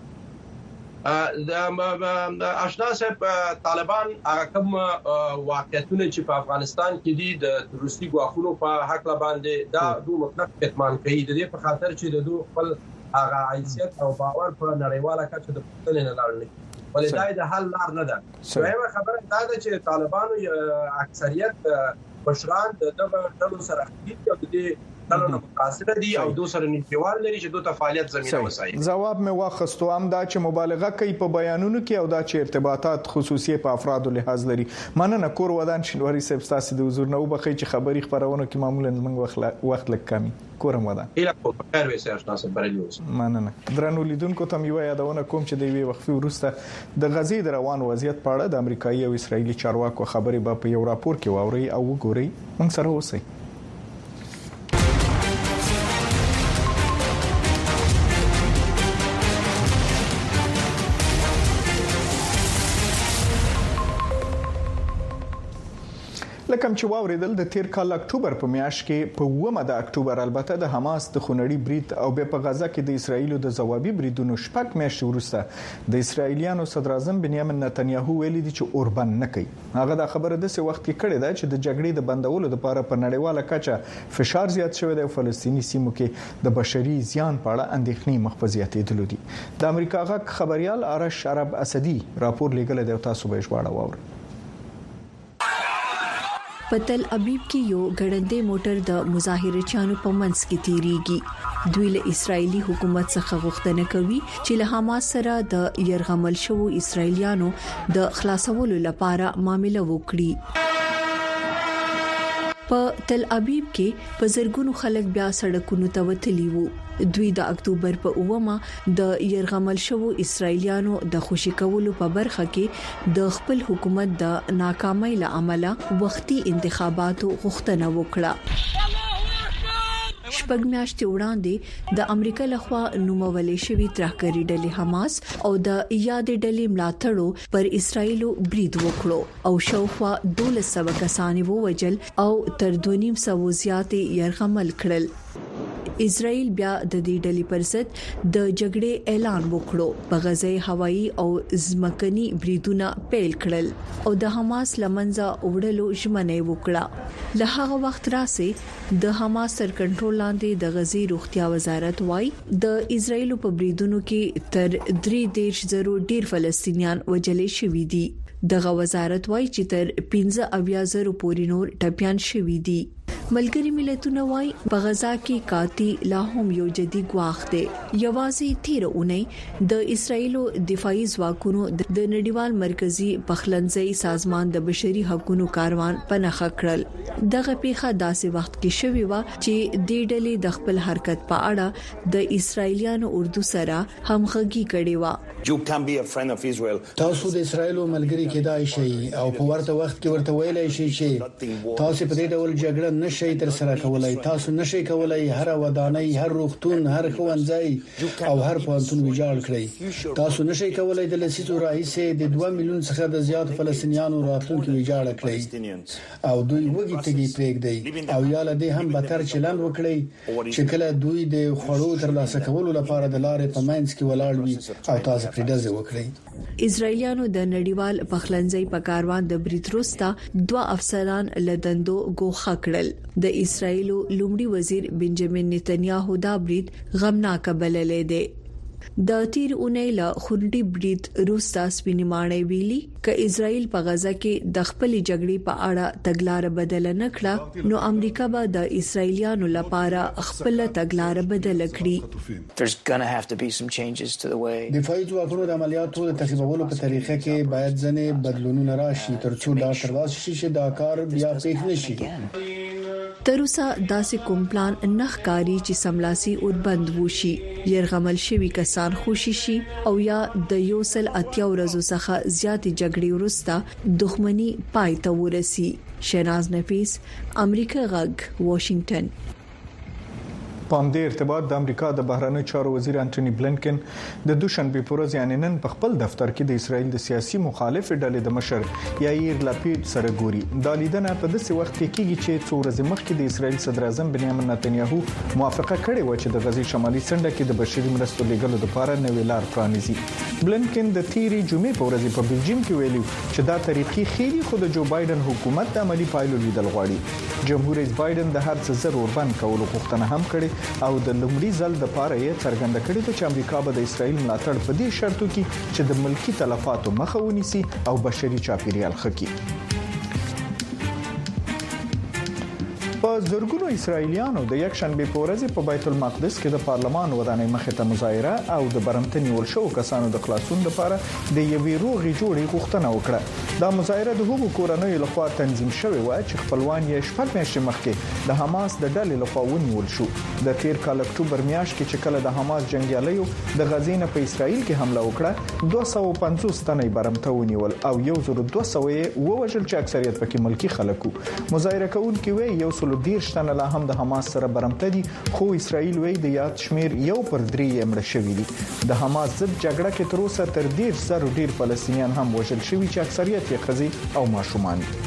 د آشنا صاحب طالبان هغه کوم واقعیتونه چې په افغانستان کې دي د تروریستي غواخونو په حق باندې دا دوه مطلق کتمان کوي د دې په خاطر چې د دوه خپل هغه حیثیت او باور په نړیواله کچه د پښتنې نه لاړل ولې دا د حل لار نه ده. دویمه خبره دا ده چې طالبانو اکثریت بشران د دغه ډلو سره اخیستي او د دې ډلو متاثر دي او دوه سره نیټوال لري چې دوه فعالیت زمينه وسایي. جواب مې واخستو هم دا چې مبالغه کوي په بیانونو کې او دا چې ارتباطات خصوصي په افرادو لحاظ لري. مننه کور ودان شنواري صاحب تاسو د حضور نه وبخي چې خبري خبرونه کې معمولا موږ وخت لک کمی کورم ودان. اله په خیر وي سره تاسو برلیوس. مننه درنو لیدونکو ته یو یادونه کوم چې د وی وقفي ورسته د غزې د روان وضعیت په اړه د امریکایي او اسرایلی چارواکو خبري په یو راپور کې واوري او وګوري موږ سره اوسئ. لکه چې واوریدل د تیر کال اکتوبر په میاشت کې په ومه د اکتوبر البته د حماس د خونړي برید او به په غزا کې د اسرایل د ځوابي بریدونو شپږ میاشتې وروسته د اسرایلیانو صدر اعظم بنیامین نتنیاهو ویلي دي چې اوربند نه کوي. هغه د خبره د څه وخت کې کړې ده چې د جګړې د بندولو لپاره په نړیواله کچه فشار زیات شوی دی او فلسطینی سیمو کې د بشري زیان په اړه اندېښنې مخ په زیاتېدلو دي. د امریکا غږ خبريال آرش عرب اسدي راپور لیږلی دی تاسو به ژباړه واورئ. په تل ابیب کې یو ګړندې موټر د مظاهرچیانو په منځ کې تیریږي. دوی له اسرایلی حکومت څخه غوښتنه کوي چې له حماس سره د يرغمل شوو اسرایلیانو د خلاصولو لپاره معاملې وکړي. په تل ابیب کې په زرګونو خلک بیا سړکونو ته وتلي وو. دوی د اکتوبر په اومه د يرغمل شوو اسرایلیانو د خوشی کولو په برخه کې د خپل حکومت د ناکامۍ له امله وختي انتخاباتو غوښتنه وکړه. شپږ میاشتې وړاندې د امریکا لخوا نومولې شوې ترهګري ډلې حماس او د یادې ډلې ملاتړو پر اسرایلو برید وکړو او شاوخوا دولس سوه کسان ووجل او تر دوه نیم سوه زیاتې يرغمل کړل. اسرائیل بیا د دې ډلې پر ضد د جګړې اعلان وکړو. په غزه هوایي او ځمکني بریدونه پیل کړل او د حماس لمنځه وړلو ژمنه وکړه. له هغه وخت راځي د حماس تر کنټرول لاندې د غزې روغتیا وزارت وايي د اسرائیل په بریدونو کې تر درې دیش زرو ډیر فلسطینیان وجلې شوي دي. دغه وزارت وايي چې تر پنځه اویا زرو پورې نور ټپيان شوي دي. ملګری ملتونه وايي په غزا کې کاتی لا هم یو جدي غواخ دی. یوازې تیر اونۍ د اسرایلو دفاعي ځواکونو د نړیوال مرکزی پخلنځي سازمان د بشري حقوقو کاروان پنهخ کړل. دغه پیښه داسې وخت کې شوې و چې د ډلې د خپل حرکت په اړه د اسرایلیانو اردو سره همغږي کړې و. تاسو د اسرایلو ملګری کېدای شئ او په ورته وخت کې ورته ویلای شئ چې تاسو په دې ډول جګړه نشئ نشئ تر سره کولای. تاسو نشئ کولای هر ودانۍ، هر روغتون، هر ښوونځي او هر پوهنتون ویجاړ کړئ. تاسو نشئ کولای د لسیزو راهیسې د دوه میلیون څخه د زیات فلسطینیانو راتلونکي ویجاړ کړئ او دوی وګي تګي پرېږدي او یا له دې هم بدتر چلند وکړي چې کله دوی د خړو ترلاسه کولو لپاره د لارې په منځ کې ولاړ وي او تاسو پرې ډزې وکړئ. اسرائیلیانو د نړیوال پخلنځي په کاروان د برید وروسته دوه افسران لدندو ګوښه کړل. د اسرائیل لومړي وزیر بنجامین نتنیاهو دا برید غمناک بللی دی. د تیر اونۍ له خونډي برید روستا سپینمانه ویلي ک اسرائیل په غزا کې د خپل جګړې په اړه تګلارې بدل نه کړه نو امریکا به د اسرائیلیانو لپاره خپل تګلارې بدل کړي. There's going to have to be some changes to the way دفاعي ځواکونو د عملیاتو د تخریبولو په طریقه کې باید ځنې بدلونونه راشي ترڅو دا ترلاسه شي چې دا کار بیا پیښ نشي. تروسا داسې کوم پلان نخکاری چې سملاسي او بند وشي يرغمل شوی کسان خوشي شي او یا د یو سل اتیا ورځو څخه زیات جګړې وروسته دښمنی پای ته ورسي. شهناز نفیس، امریکا غږ، واشنگټن. په همدې ارتباط د امریکا د بهرنیو چارو وزیر انټونی بلنکن د دوشنبه په ورځ یعنی نن په خپل دفتر کې د اسرایل د سیاسي مخالف ډلې د مشر یایر لپید سره ګوري. د لیدنه په داسې وخت کې کیږي چې څو ورځې مخکې د اسرایل صدر اعظم بنیامین نتنیاهو موافقه کړې و چې د غزې شمالي څنډه کې د بشري مرستو لګولو لپاره نوې لار پرانیزي. بلنکن د تیری جمعې په ورځ په بلجیم کې ویلي چې دا طریقې خېری خو د جو بایدن حکومت د عملی پایلو لیدل غواړي. جمهور رئیس بایدن د هر څه ضرور بند کولو غوښتنه هم کړې او د لومړي ځل د پاره یې څرګنده کړې چې امریکا به د اسرایل ملاتړ په دې شرطو کې چې د ملکی تلفاتو مخه ونیسي او بشري چاپیریال خکې. په زورګونو اسرایلیانو د یک شنبه په ورځ په بیت المقدس کې د پارلمان ودانۍ مخې ته مظاهره او د برمتنی ولشو کسانو د خلاصون لپاره د یوې روغې جوړې غوښتنه وکړه. دا مظاهره د هغو کورنیو لخوا تنظیم شوې و چې خپلوان یې شپږ میاشتې مخکې د حماس د ډلې لخوا ونیول شو. د تیر کال اکتوبر میاشت کې چې کله د حماس جنگیالیو د غزې نه په اسرایل کې حمله وکړه دوه سوه او پنځوس تنه برمته ونیول او یو زر دوه سوه یې ووژل چې اکثریت پکې ملکی خلکو. مظاهره کوونکي وی یو سل ډیر شتنه لا هم د حماس سره برمته دي خو اسرائیل وی د یاد شمیر یو پر درې یې مړ شوي دي. د حماس ضد جګړه کې تر اوسه تر ډیر زر ډیر فلسطینیان هم وژل شوي چې اکثریت یې ښځې او ماشومان دي.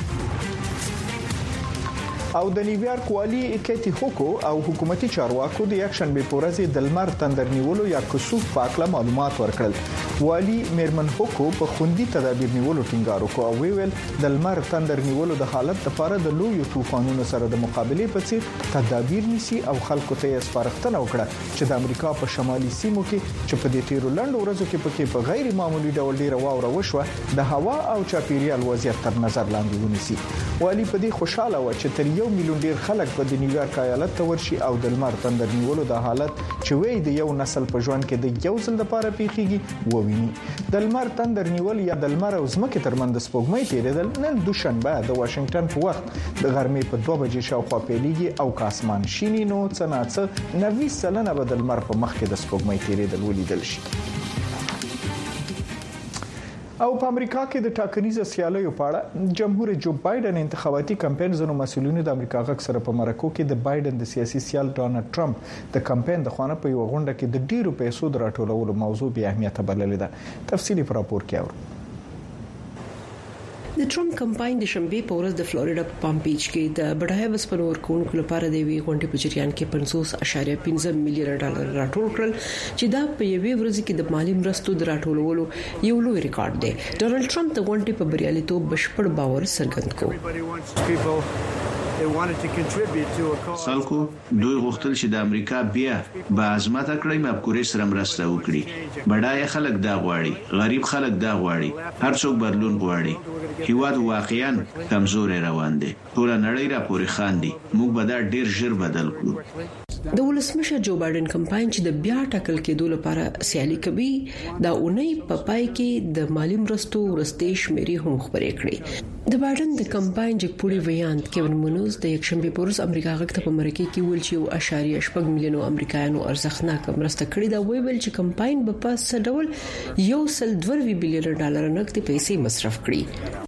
او د نیویارک والی کیتی هوکو او حکومتي چارواکو د یک شنبه په ورځ د لمر تندر نیولو یا کسوف په اړه معلومات ورکړل. والی میرمن هوکو په خوندي تدابیر نیولو ټینګار وکړ او ویل د لمر تندر نیولو د حالت لپاره د لوی طوفانونو سره د مقابله په څیر تدابیر نیسي او خلکو ته یې سپارښتنه وکړه چې د امریکا په شمالي سیمو کې چې په دې تیرو لنډو ورځو کې پکې په غیر معمولی ډول ډیره واوره وشوه د هوا او چاپیریال وضعیت تر نظر لاندې ونیسي. والی په دې خوشاله و چې تر یو میلیون ډیر خلک په د نیویارک ایالت ته ورشي او د لمر تندر نیولو د حالت چې وی د یو نسل په ژوند کې د یو ځل لپاره پیښیږي وویني. د لمر تندر نیول یا د لمر او ځمکې ترمنځ د سپوږمۍ تیریدل نن دوشنبه د واشنگټن په وخت د غرمې په دوه بجې شاوخوا پیلېږي او کاسمان شینی نو څه ناڅه نوي سلنه به د لمر په مخ کې د سپوږمۍ تیریدل ولیدل شي. او په امریکا کې د ټاکنیزو سیالیو په اړه جمهور جو بایدن انتخاباتي کمپاین زنو مسؤلینو د امریکا غږ سره په مرکو کې د بایدن د سیاسي سیال ډونالد ټرمپ د کمپاین د خوانه په یو غونډه کې د ډیرو پیسو د راټولولو موضوع بیا اهمیت بللې ده. تفصیلی په راپور کې اورو. د ټرمپ کمپاین د شنبه په ورځ د فلوریډا په پام بیچ کې د بډایه وسپنو ورکوونکو لپاره د وی غونډې په جریان کې پنځوس اعشاریه پنځه میلیون ډالر راټول کړل چې دا په یوې ورځ کې د مالی مرستو د راټولولو یو لوی ریکارډ دی. ډونالد ټرمپ د غونډې په بریالیتوب بشپړ باور څرګند کړ. خلکو دوی غوښتل چې د امریکا بیا با عظمت کړی مفکورې سره مرسته وکړي. بډای خلک دا غواړي، غریب خلک دا غواړي، هر څوک بدلون غواړي. هیواد واقعا کمزور روان دي. ټول نړۍ را پورې خاندي. موږ به دا ډیر ژر بدل کړو. د ولسمشر جو بایدن کمپاین چې د بیا ټاکل کېدو لپاره سیالي کوي دا اونۍ په پای کې د مالی مرستو ورستې شمیرې هم خبرې کړې. د بایدن د کمپاین جګپوړي ویاند کیون مونوز د یک شنبه په ورځ امریکا غږ ته په مرکه کې ویل چې یو اشاریه شپږ میلیون امریکایانو ارزښتناک مرسته کړې دا ویل چې کمپاین په پاس ډول یو سل دوه بلیون ډالر نقدي پیسې مصرف کړي.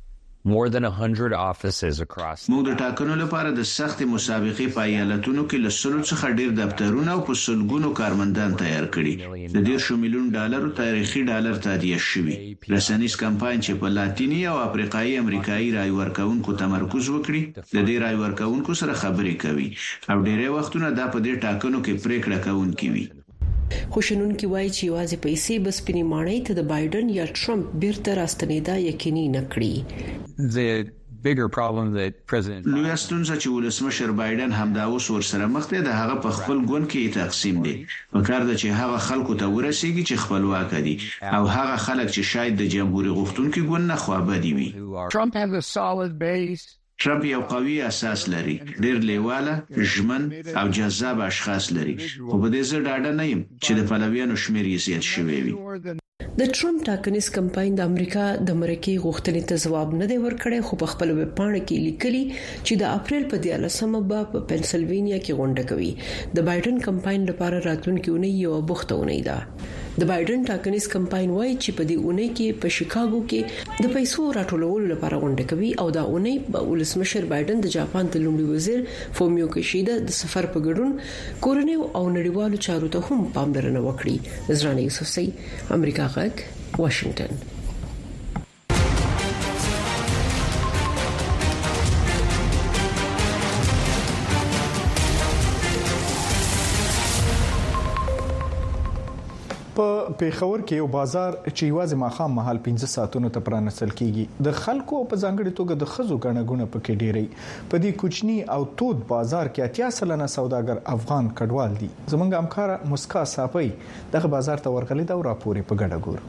more than one hundred offices across. موږ د ټاکنو لپاره د سخت مسابقې په ایالتونو کې له سلو څخه ډیر دفترونه او په سلګونو کارمندان تیار کړي. د ډیر شو میلیون ډالرو تاریخي ډالر تادیه شوي. رسنیز کمپاین چې په لاتینی او افریقایي امریکایي رای ورکوونکو تمرکز وکړي د دې رای ورکوونکو سره خبرې کوي او ډیری وختونه دا په دې ټاکنو کې پریکړه کوونکي وي. خوشنونکي وایي چې یوازې پیسې بس پنی ماڼۍ ته د بایدن یا ټرمپ بیرته راستنېدا یقیني نه کړي. The bigger problem that President لوی ستونزه چې ولسمشر بایدن همدا اوس ورسره مخ دی د هغه په خپل ګوند کې تقسیم دی. وکړه چې هغه خلکو ته ورسیږي چې خپلواک دي او هغه خلک چې شاید د جمهوریت غوښتونکو ګوند نه خوابدي وي. Trump has a solid base. ټرمپ یو قوي اساس لري، ډېر لیواله، ژمن او جذاب اشخاص لري، خو په دې ځای ډاډه نه یم چې د پلویانو شمیر یې زیات شوی وي. د ټرمپ ټاکنیز کمپاین د امریکا د مرکې غوښتنې ته ځواب نه دی ورکړی، خو په خپل ویب پاڼه کې لیکلي چې د اپریل په دیارلسمه به په پنسلوینیا کې غونډه کوي. د بایدن کمپاین لپاره راتلونکي اونۍ یو بوختونه ده. د بایدن ټاکنیز کمپاین وایي چې په دې اونۍ کې په شیکاګو کې د پیسو راټولولو لپاره غونډه کوي او دا اونۍ به ولسمشر بایدن د جاپان د لومړي وزیر فومیو کیشیدا د سفر په ګډون کورنۍ او نړیوالو چارو ته هم پاملرنه وکړي. زرانه یوسفزئی، امریکا غږ، واشنگټن. په پیښور کې یو بازار چې یوازې ماخام مهال پنځه ساعتونو ته پرانستل کیږي، د خلکو په ځانګړي توګه د خزو غنغونه پکې ډېری. په دې کوچني او تود بازار کې اتیا سلنه سوداګر افغان کډوال دي. زمونږ همکار مسکا صافی دغه بازار ته ورغلې دا راپورې په ګډه ګور.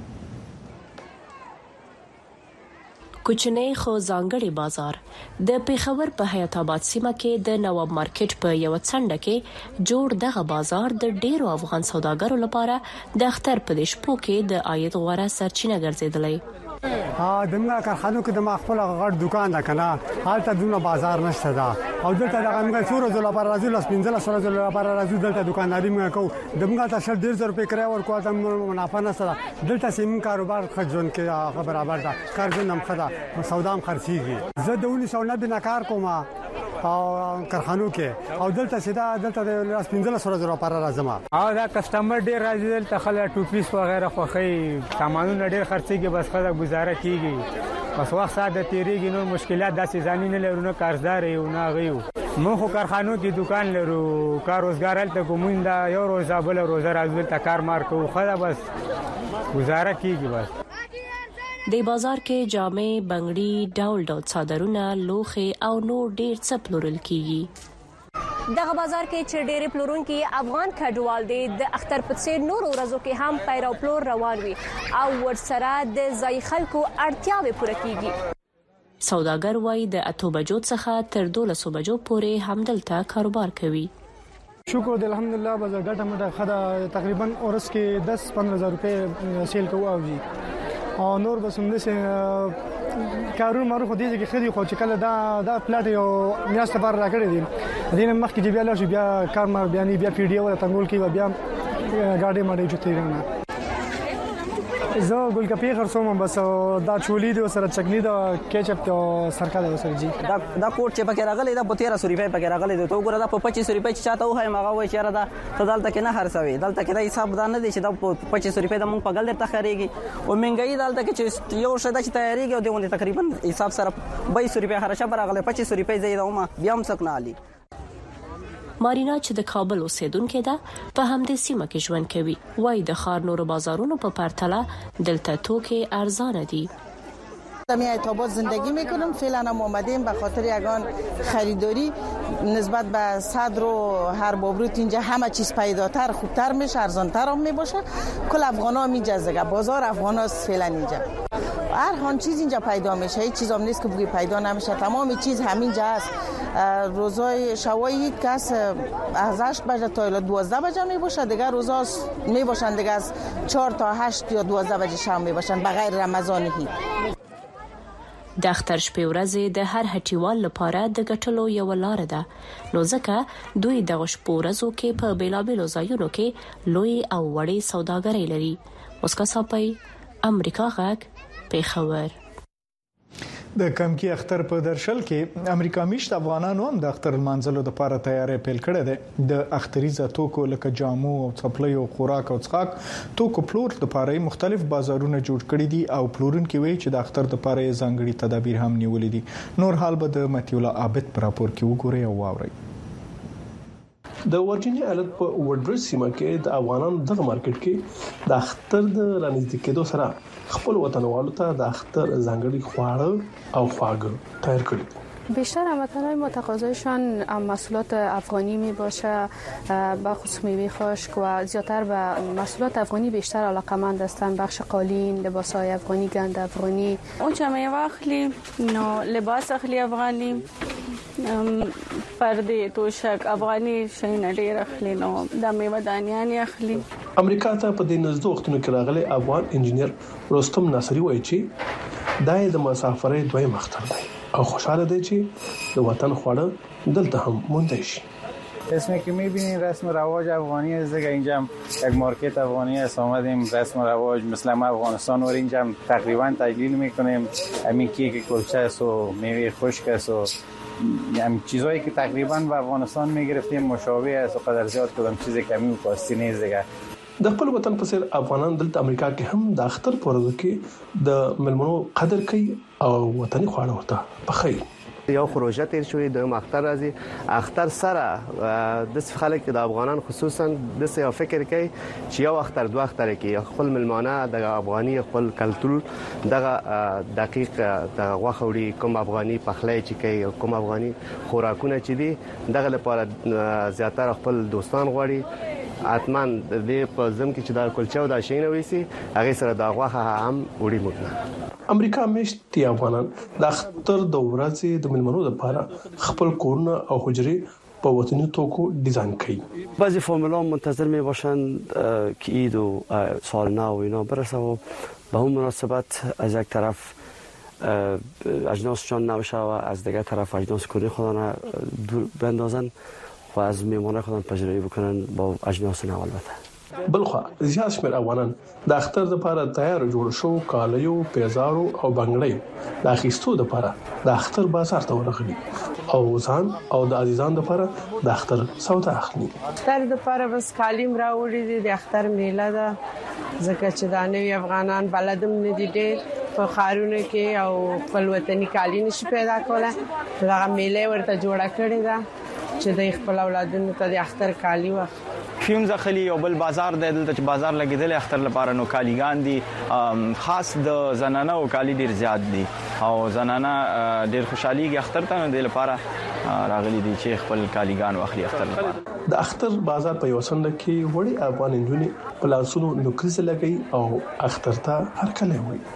کوچنی خو ځانګړي بازار د پیښور په حیات آباد سیمه کې د نواب مارکیټ په یو څنډه کې جوړ دغه بازار د ډیرو افغان سوداګرو لپاره د اختر په د شپو کې د عاید غوړه سرچینه ګرځیدلې. ا دمه کارخانو کې د مخفل غړ دکان ده کنه، حالت دونه بازار نشته دا او دلته د غنګ څورو زله پر راځي لاس پنځله سره زله پر راځي دلته دکانداري موږ کو دمه تاسو ډیر زر په کرای ورکو ته منافع نه سره دلته سیم کاروبار خجون کې برابر ده، کارګن هم خدا سودام خرڅيږي. زه د ونیس او نه کار کوم او کارخانو کې او دلته سیدا دلته د لاس پنځله سره زله پر راځم او دا کسٹمر ډیر راځي دلته خلک ټوپیس وغیرہ خوخي سامانونه ډیر خرڅيږي بس خلک گزاره کیږي. بس وخت ساده تیریږي، نو مشکلات داسې ځاني نه لرو، نه کارزدار یو نه غيو. مو خو کارخانو کې دکان لرو، کار روزګار هلته کومنده یو روزه بل روزه راځي ته کار مار کوو، خدا بس گزاره کیږي. بس د بازار کې جامې، بنگړي، ډول ډول صادرونه، لوخي او نور ډیر څه پلورل کیږي. دغه بازار کې چې ډېری پلورونکي افغان کډوال دي، د اختر په څیر نور ورځو کې هم پیرو پلور روان وي او ورسره د ځای خلکو اړتیاوې پوره کیږي. سوداګر وایي د اتو بجو څخه تر دولسو بجو پورې همدلته کاروبار کوي. شکر دی الحمدلله بازار ګټه مده خدا تقریبا اورس کې دس پندرہ هزار روپے سیل کوو او جی او نور بس هم دسه کارون معروف دي چې خدي خو چې کله دا دا پلاټ یو میاشت بار راکړی دي دین مخکې چې بیا له بیا کار مار بیان بیا پیډیو ولا تنګول کې بیا ګاډي ماډي چته نه زه ګلکپی خرڅوم بس دا چولی دی سره چکنی دا کیچپ او سرکا دی سره جی دا دا کوټ چې پکې راغلی دا په تیرہ سو روپے پکې راغلی دی ته وګوره دا په پچیس سو روپے چاته وای ماغه وای چې را دا ته دلته کې نه هرڅوي دلته کې دا حساب دا نه دی چې دا په پچیس سو روپے د مونږ په ګل درته خريږي او منګي دلته کې چې یو شته چې تیاریږي او دونه تقریبا حساب سره بائیس سو روپے خرچه براغله پچیس سو روپے زیاده ما بیا هم سکنه علي. مارینا چې د کابل اوسیدونکې ده په همدې سیمه کې ژوند کوي، وایي د ښار نورو بازارونو په پرتله دلته توکي ارزانه دي. در حیات آباد زندگی میکنم، فعلا هم اومدیم به خاطر یگان خریداری نسبت به صدر و هر بابروت اینجا همه چیز پیداتر خوبتر میشه، ارزانتر هم میباشه. کل افغان ها میجزه بازار افغان ها فعلا اینجا هر هان چیز اینجا پیدا میشه، هیچ چیز هم نیست که بگی پیدا نمیشه، تمام چیز همینجا هست. روزای شوایی کس از هشت بجه تا الی دوازده بجه میباشه، دیگه روزا میباشن دیگه از چهار تا هشت یا دوازده بجه شام میباشن بغیر رمضانی. د اختر شپې ورځې د هر هټیوال لپاره د ګټلو یو لار ده، نو ځکه دوی د شپو ورځو کې په بیلابیلو ځایونو کې لوی او وړې سوداګرۍ لري. مسکا صافی، امریکا غږ، پیښور. د کمکی اختر په درشل کې امریکا میشت افغانانو هم د اختر منځلو لپاره تیاری پیل کړی دی. د اختریزه توکو لکه جامو او څپلیو خوراک او څښاک توکو پلور لپاره مختلف بازارونه جوړ کړي دي او پلورونکي وایي چې د اختر لپاره ځانګړي تدابیر هم نیولې دي. نور حال به د متیولا عابد پر راپور کې وګورئ او واورئ. د ورجینیا ایالت په وډبرج سیمه کې د افغانانو دغه مارکیټ کې د اختر د رانږدې کېدو سره خپل وطنوالو ته د اختر ځانګړي خواړه او خواږه تیار کړي. بیشتر هموطنان ما تقاضایشان محصولات افغانی می باشه، به خصوص میوه خشک و زیاتر به محصولات افغانی بیشتر علاقه‌مند هستند. بخش قالین، لباس‌های افغانی، گند افغانی. اون چه میوه اخلی، نو لباس اخلی افغانی، پرده توشک افغانی شین ډیر اخلی، نو د میوه دانیان اخلی. امریکا ته په دې نږدې وختونو کې راغلي افغان انجنیر رستم ناصری وایي چې دا د مسافرۍ دویم اختر دی او خوشاله دی چې د وطن خواړه دلته هم موندای شي. اسمی که میبینین رسم و رواج افغانی است دیگه. اینجا هم یک مارکت افغانی است، آمدیم رسم و رواج مثل ما افغانستان و اینجا هم تقریبا تجلیل میکنیم. همین کیک کلچه است و میوه خشک است و هم چیزایی که تقریبا به افغانستان میگرفتیم مشابه است و قدر زیاد کدام چیز کمی و کاستی نیست دیگه. د خپل وطن په څیر افغانان دلته امریکا کې هم د اختر په ورځو کې د ملمنو قدر کوي او وطني خواړه ورته پخوي. یو پروژه تیر شوی د اختر راځي اختر سره د خلک د افغانان خصوصا د څه فکر کوي چې یو اختر دوه اختر کې خپل ملمانه د افغاني خپل کلتور دغه دقیق د غوخوري کوم افغاني پخلی چې کوي کوم افغاني خوراکونه چې دي دغه لپاره زیاتره خپل دوستان غواړي. اتمن د په زم کې چې دا کلچه او دا شینه وېسي هغه سره دا غوخه هم وړي موږ. امریکا میشتي افغانان د اختر د ورځې د ملمنو لپاره خپل کورونه او حجري په وطني توکو ډیزاین کړي. بعضی فامیلان منتظر می باشند که عید و سال نو و اینا برسه و به اون مناسبت از یک طرف اجناسشان نباشه و از دیگر طرف اجناس کوری خودان دور بندازن و از میمانه خودان پذیرایی بکنن با اجناس نو. البته بلخوا زیات شمیر افغانان د اختر لپاره تیار جوړ شو کالیو پیزارو او بنگړیو د اخیستو لپاره د اختر بازار ته ورغلي او ځان او د عزیزان لپاره د اختر سودا اخلي. اختر لپاره بس کالیم راوړي دي د اختر میله ده ځکه چې د نوی افغانان بلدم نه دي ډېر په خارونه کې او خپل وطني کالی نشي پیدا کوله. دا میله ورته جوړه کړې ده چې د خپل اولادونو ته د اختر کالی وخت فیوم ځخلی یو بل بازار دی دلته چې بازار لګیدل اختر لپاره نو کالیګان دي خاص د زنانه او کالی ډیر زیات دي او زنانه ډیر خوشحالي اختر ته د لپاره راغلي دي چې خپل کالیګان واخلي اختر لپاره. د اختر بازار په یوسند کې وړي افغان انجونې په لاسونو نوکریز لګي او اختر ته هرکله وي.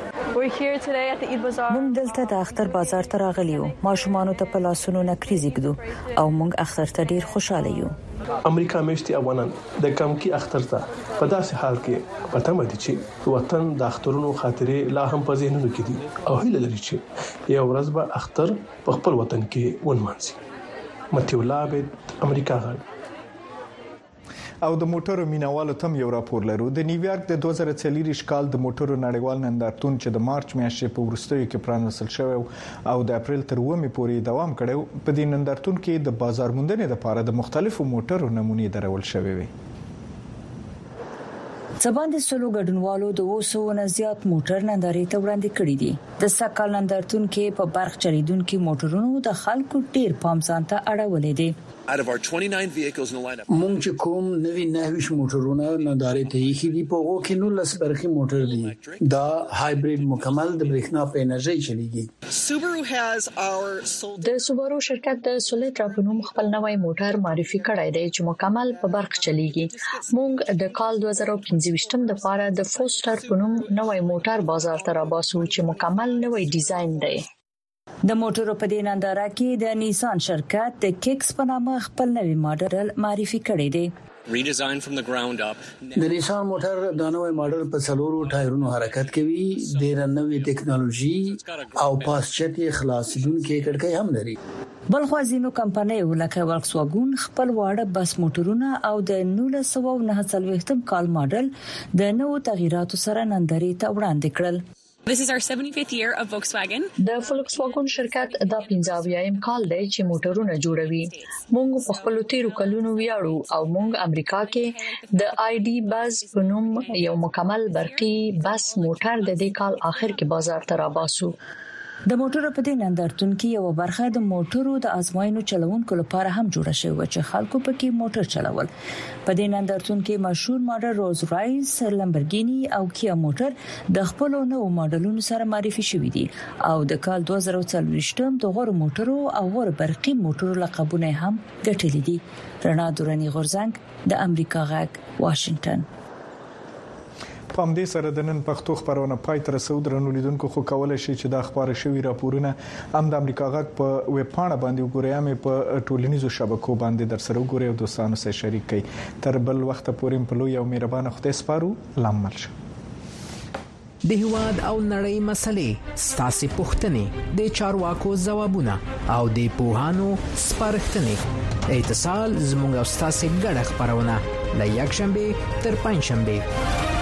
موږ دلته د اختر بازار ته راغلی یو. ماشومان ته په لاسونو نکریزي کړو او موږ اختر ته ډیر خوشاله یو. امریکا میشتي افغانان د کمکی اختر ته په داسې حال کې پته مدي چې وطن د اخترونو خاطرې لا هم په ذهنونو کې دي او هیله لري چې یو ورځ به اختر په خپل وطن کې ونمانځي. متیولا عابد امریکا غږ. او د موټرو مینوالو تم یو راپور لرو. د نیویارک د دوه زره څلور کال د موټرو نړیوال نندارتون چې د مارچ میاشتې په وروستیو کې پرانیستل شوی او د اپریل تر اوومې پورې دوام کړی، په دې نندارتون کې د بازار موندنې لپاره د مختلفو موټرو نمونې درول شوې وي. ځباندې سلو ګډونوالو د اوسو نه زیات موټر نندارې ته وړاندې کړي دي. د سکهال نندارتون کې په برخ چلیدونکو موټرونو د خلکو ډیر پام ځان ته اړولې دي. مونږ چې کوم نوی نهویش موټرونه نندارې ته یې خېدي په وګو کې نو لس برخي موټر دي. دا هایبرید مکمل د برېښنا په انرژي چلیږي. د سوبارو شرکت د سولیټرا په نوم خپل نوې موټر معرفي کړی دی چې مکمل په برق چلیږي. مونږ د کال دوه زره پنځه د لپاره د فوستر په نوم نوې موټر بازار ته راباسو چې مکمل نوې ډیزاین دی. د موټرو په دې ننداره کې د نیسان شرکت د کیکس په نامه خپل نوی ماډل معرفي کړی دی. د نیسان موټر د نوې ماډل په څلورو ټایرونو حرکت کوي، ډېر نوې ټیکنالوژي او پاسچتي خلاصیدونکو کړکۍ هم لري. بلخو ځینو کمپنیو لکه ورکس واګون خپل واړه بس موټرونه او د نولس سوه نهه څلوېښتم کال ماډل د نوو تغیراتو سره نندارې ته وړاندې کړل. This is our seventy-fifth year of Volkswagen. د فولکس واګن شرکت د پنځاویایم کال دی چې موټرونه جوړوي. موږ په خپل تیرو کلونو ویاړو او موږ امریکا کې د آی ډي باز په نوم یو مکمل برقي بس موټر د دې کال اخر کې بازار ته راباسو. د موټرو په دې نندارتون کې یو برخه د موټرو د ازموینو چلوونکو لپاره هم جوړه شوې و چې خلکو پکې موټر چلول. په دې نندارتون کې مشهور ماډل روز رایس، لامبورګینی او کیا موټر د خپل نوو ماډلونو سره معرفي شوي دي او د کال دوه زره څلوېښت د غوړ موټرو او غوړ برقي موټرو لقبونه هم ګټلي دي. رڼا دورانی غورزنګ د امریکا غږ واشنگټن. په همدې سره د نن پښتو خبرونه پای تر رسو درنو لیدونکو خو کولای شي چې د خبره شوی راپورونه هم د امریکا غږ په ویب پاڼه باندې وګورئ هم په ټولنیزو شبکو باندې در سره وګورئ او دوستانو سره شریک کړئ. تر بل وخت پورې په لوی او مهربانه خدای سپارو. لامل شه د هواد او نړۍ مسلې ستاسو پوښتنې د چارواکو ځوابونه او د پوهانو سپارښتنې اتصال زموږ او ستاسو ګډه خبرونه د یک شنبه تر پنځ شنبه